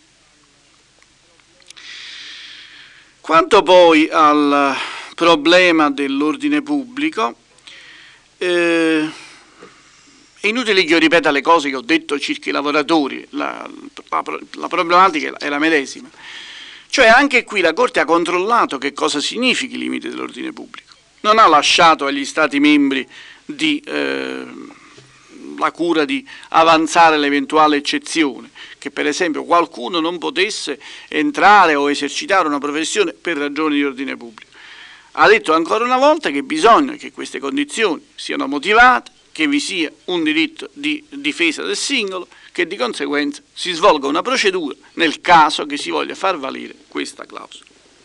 Quanto poi al problema dell'ordine pubblico, è inutile che io ripeta le cose che ho detto circa i lavoratori, la problematica è la medesima. Cioè anche qui la Corte ha controllato che cosa significhi i limiti dell'ordine pubblico, non ha lasciato agli Stati membri la cura di avanzare l'eventuale eccezione, che per esempio qualcuno non potesse entrare o esercitare una professione per ragioni di ordine pubblico. Ha detto ancora una volta che bisogna che queste condizioni siano motivate, che vi sia un diritto di difesa del singolo, che di conseguenza si svolga una procedura nel caso che si voglia far valere questa clausola.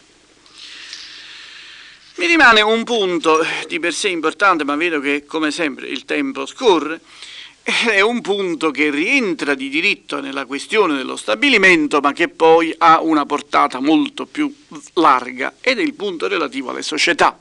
Mi rimane un punto di per sé importante, ma vedo che come sempre il tempo scorre. È un punto che rientra di diritto nella questione dello stabilimento, ma che poi ha una portata molto più larga, ed è il punto relativo alle società.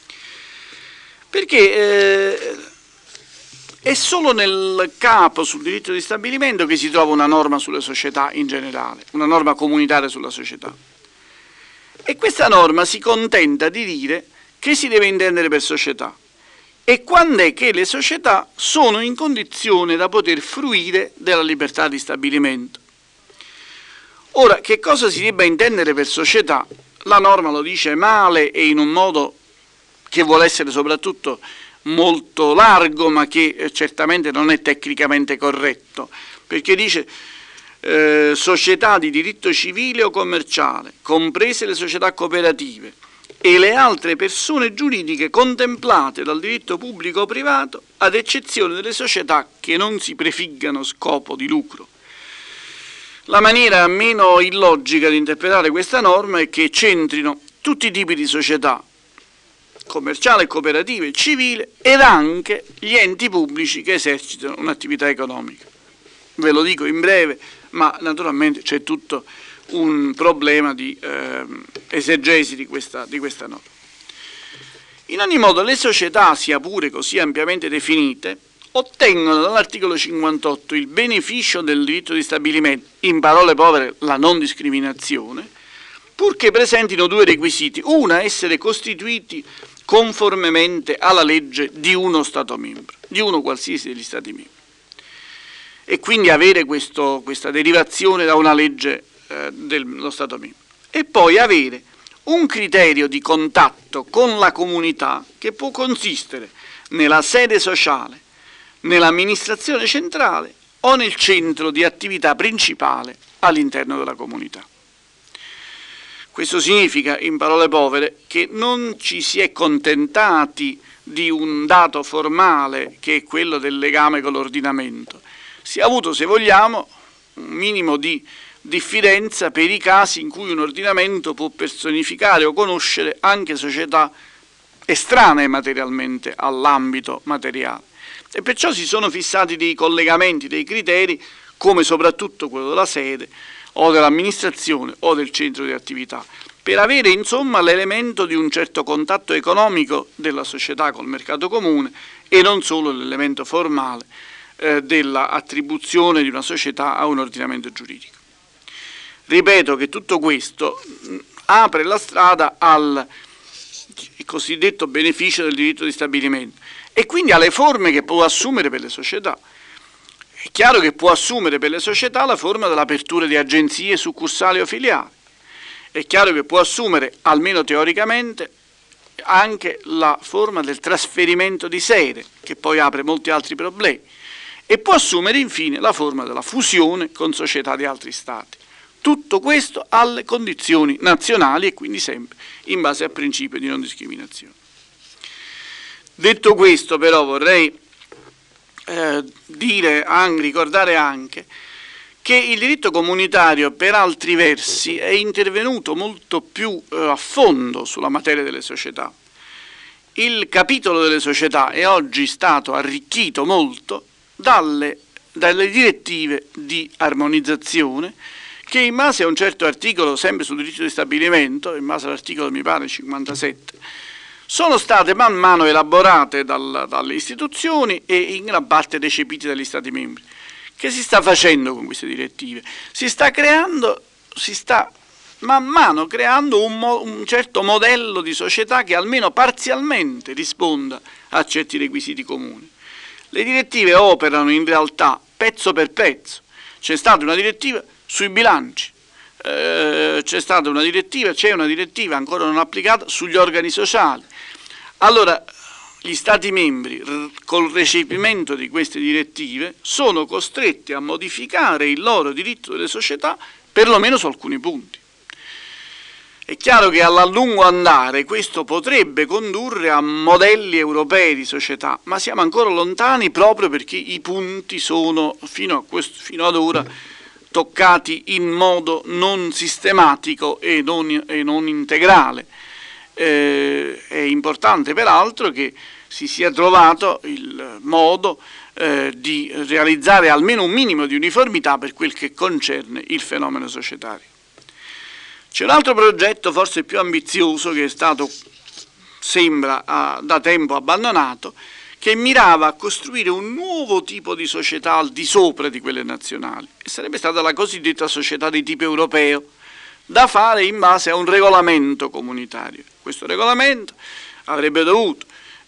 Perché è solo nel capo sul diritto di stabilimento che si trova una norma sulle società in generale, una norma comunitaria sulla società. E questa norma si contenta di dire che si deve intendere per società e quando è che le società sono in condizione da poter fruire della libertà di stabilimento. Ora, che cosa si debba intendere per società? La norma lo dice male e in un modo che vuole essere soprattutto molto largo, ma che certamente non è tecnicamente corretto, perché dice società di diritto civile o commerciale, comprese le società cooperative, e le altre persone giuridiche contemplate dal diritto pubblico o privato, ad eccezione delle società che non si prefiggano scopo di lucro. La maniera meno illogica di interpretare questa norma è che centrino tutti i tipi di società, commerciale, cooperative, civile, ed anche gli enti pubblici che esercitano un'attività economica. Ve lo dico in breve, ma naturalmente c'è tutto un problema di esegesi di questa norma. In ogni modo le società, sia pure così ampiamente definite, ottengono dall'articolo 58 il beneficio del diritto di stabilimento, in parole povere la non discriminazione, purché presentino due requisiti: una, essere costituiti conformemente alla legge di uno Stato membro, di uno qualsiasi degli Stati membri, e quindi avere questa derivazione da una legge dello Stato membro, e poi avere un criterio di contatto con la comunità che può consistere nella sede sociale, nell'amministrazione centrale o nel centro di attività principale all'interno della comunità. Questo significa, in parole povere, che non ci si è contentati di un dato formale che è quello del legame con l'ordinamento. Si è avuto, se vogliamo, un minimo di diffidenza per i casi in cui un ordinamento può personificare o conoscere anche società estranee materialmente all'ambito materiale, e perciò si sono fissati dei collegamenti, dei criteri, come soprattutto quello della sede o dell'amministrazione o del centro di attività, per avere insomma l'elemento di un certo contatto economico della società col mercato comune e non solo l'elemento formale dell'attribuzione di una società a un ordinamento giuridico. Ripeto che tutto questo apre la strada al cosiddetto beneficio del diritto di stabilimento e quindi alle forme che può assumere per le società. È chiaro che può assumere per le società la forma dell'apertura di agenzie, succursali o filiali. È chiaro che può assumere, almeno teoricamente, anche la forma del trasferimento di sede, che poi apre molti altri problemi, e può assumere infine la forma della fusione con società di altri Stati. Tutto questo alle condizioni nazionali e quindi sempre in base al principio di non discriminazione. Detto questo, però, vorrei ricordare anche che il diritto comunitario per altri versi è intervenuto molto più a fondo sulla materia delle società. Il capitolo delle società è oggi stato arricchito molto dalle direttive di armonizzazione che, in base a un certo articolo, sempre sul diritto di stabilimento, in base all'articolo mi pare 57, sono state man mano elaborate dalle istituzioni e in gran parte recepite dagli Stati membri. Che si sta facendo con queste direttive? Si sta man mano creando un certo modello di società che almeno parzialmente risponda a certi requisiti comuni. Le direttive operano in realtà pezzo per pezzo. C'è stata una direttiva sui bilanci, c'è una direttiva ancora non applicata sugli organi sociali. Allora, gli Stati membri, col recepimento di queste direttive, sono costretti a modificare il loro diritto delle società, perlomeno su alcuni punti. È chiaro che a lungo andare questo potrebbe condurre a modelli europei di società, ma siamo ancora lontani proprio perché i punti sono fino ad ora toccati in modo non sistematico e non integrale. È importante peraltro che si sia trovato il modo di realizzare almeno un minimo di uniformità per quel che concerne il fenomeno societario. C'è un altro progetto forse più ambizioso che è stato, sembra, da tempo abbandonato, che mirava a costruire un nuovo tipo di società al di sopra di quelle nazionali, e sarebbe stata la cosiddetta società di tipo europeo, da fare in base a un regolamento comunitario. Questo regolamento avrebbe dovuto,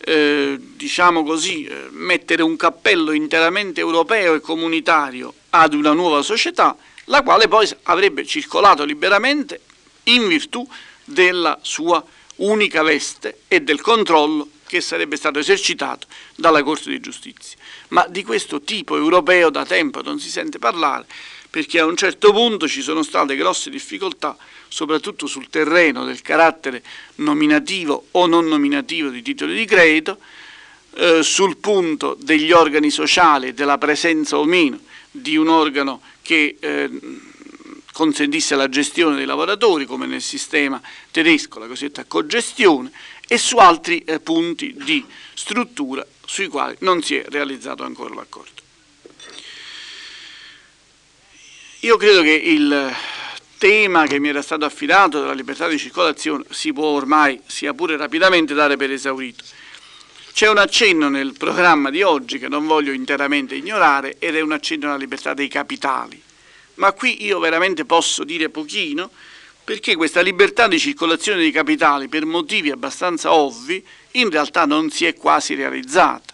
mettere un cappello interamente europeo e comunitario ad una nuova società, la quale poi avrebbe circolato liberamente in virtù della sua unica veste e del controllo che sarebbe stato esercitato dalla Corte di Giustizia. Ma di questo tipo europeo da tempo non si sente parlare, perché a un certo punto ci sono state grosse difficoltà, soprattutto sul terreno del carattere nominativo o non nominativo di titoli di credito, sul punto degli organi sociali e della presenza o meno di un organo che consentisse la gestione dei lavoratori, come nel sistema tedesco, la cosiddetta cogestione, e su altri punti di struttura sui quali non si è realizzato ancora l'accordo. Io credo che il tema che mi era stato affidato della libertà di circolazione si può ormai, sia pure rapidamente, dare per esaurito. C'è un accenno nel programma di oggi che non voglio interamente ignorare, ed è un accenno alla libertà dei capitali. Ma qui io veramente posso dire pochino, perché questa libertà di circolazione dei capitali, per motivi abbastanza ovvi, in realtà non si è quasi realizzata.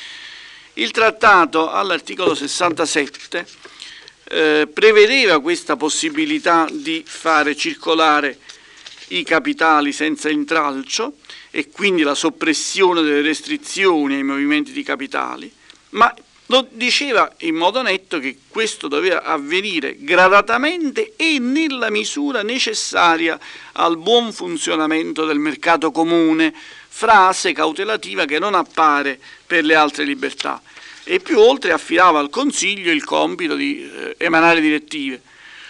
Il trattato, all'articolo 67, prevedeva questa possibilità di fare circolare i capitali senza intralcio e quindi la soppressione delle restrizioni ai movimenti di capitali, ma lo diceva in modo netto che questo doveva avvenire gradatamente e nella misura necessaria al buon funzionamento del mercato comune, frase cautelativa che non appare per le altre libertà, e più oltre affidava al Consiglio il compito di emanare direttive.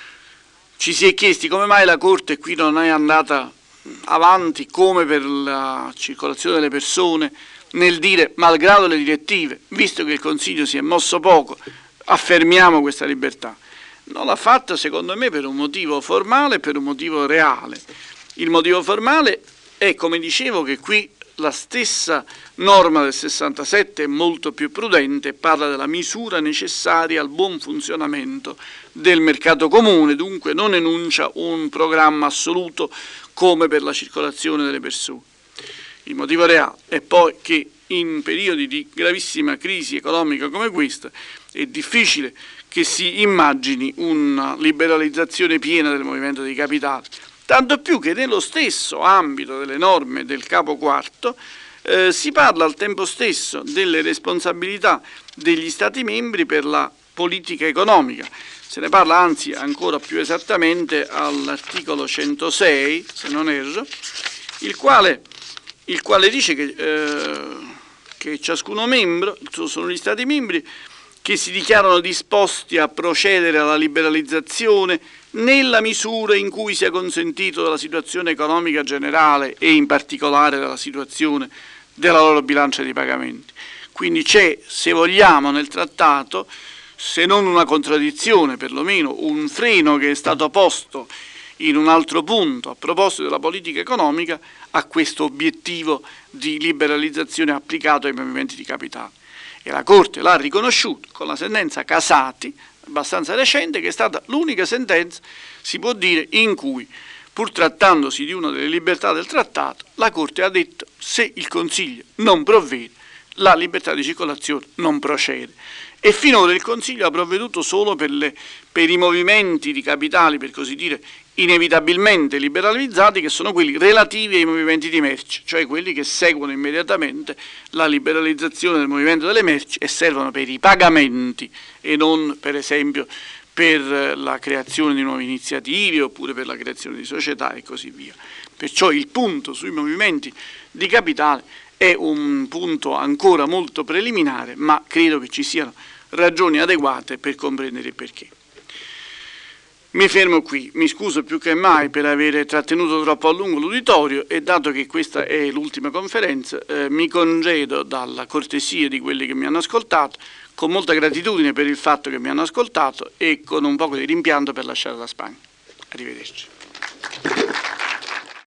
Ci si è chiesti come mai la Corte qui non è andata avanti come per la circolazione delle persone nel dire, malgrado le direttive, visto che il Consiglio si è mosso poco, affermiamo questa libertà. Non l'ha fatto secondo me per un motivo formale e per un motivo reale. Il motivo formale è, come dicevo, che qui la stessa norma del 67 è molto più prudente, parla della misura necessaria al buon funzionamento del mercato comune, dunque non enuncia un programma assoluto come per la circolazione delle persone. Il motivo reale è poi che in periodi di gravissima crisi economica come questa è difficile che si immagini una liberalizzazione piena del movimento dei capitali, tanto più che nello stesso ambito delle norme del capo quarto si parla al tempo stesso delle responsabilità degli Stati membri per la politica economica. Se ne parla anzi ancora più esattamente all'articolo 106, se non erro, il quale dice che ciascuno membro, sono gli Stati membri, che si dichiarano disposti a procedere alla liberalizzazione nella misura in cui sia consentito dalla situazione economica generale e in particolare dalla situazione della loro bilancia di pagamenti. Quindi c'è, se vogliamo, nel trattato, se non una contraddizione, perlomeno un freno che è stato posto in un altro punto a proposito della politica economica a questo obiettivo di liberalizzazione applicato ai movimenti di capitale. E la Corte l'ha riconosciuto con la sentenza Casati, abbastanza recente, che è stata l'unica sentenza, si può dire, in cui, pur trattandosi di una delle libertà del trattato, la Corte ha detto se il Consiglio non provvede, la libertà di circolazione non procede. E finora il Consiglio ha provveduto solo per i movimenti di capitali, per così dire, inevitabilmente liberalizzati, che sono quelli relativi ai movimenti di merci, cioè quelli che seguono immediatamente la liberalizzazione del movimento delle merci e servono per i pagamenti e non, per esempio, per la creazione di nuove iniziative oppure per la creazione di società e così via. Perciò il punto sui movimenti di capitale è un punto ancora molto preliminare, ma credo che ci siano ragioni adeguate per comprendere il perché. Mi fermo qui, mi scuso più che mai per aver trattenuto troppo a lungo l'uditorio e dato che questa è l'ultima conferenza mi congedo dalla cortesia di quelli che mi hanno ascoltato, con molta gratitudine per il fatto che mi hanno ascoltato e con un poco di rimpianto per lasciare la Spagna. Arrivederci.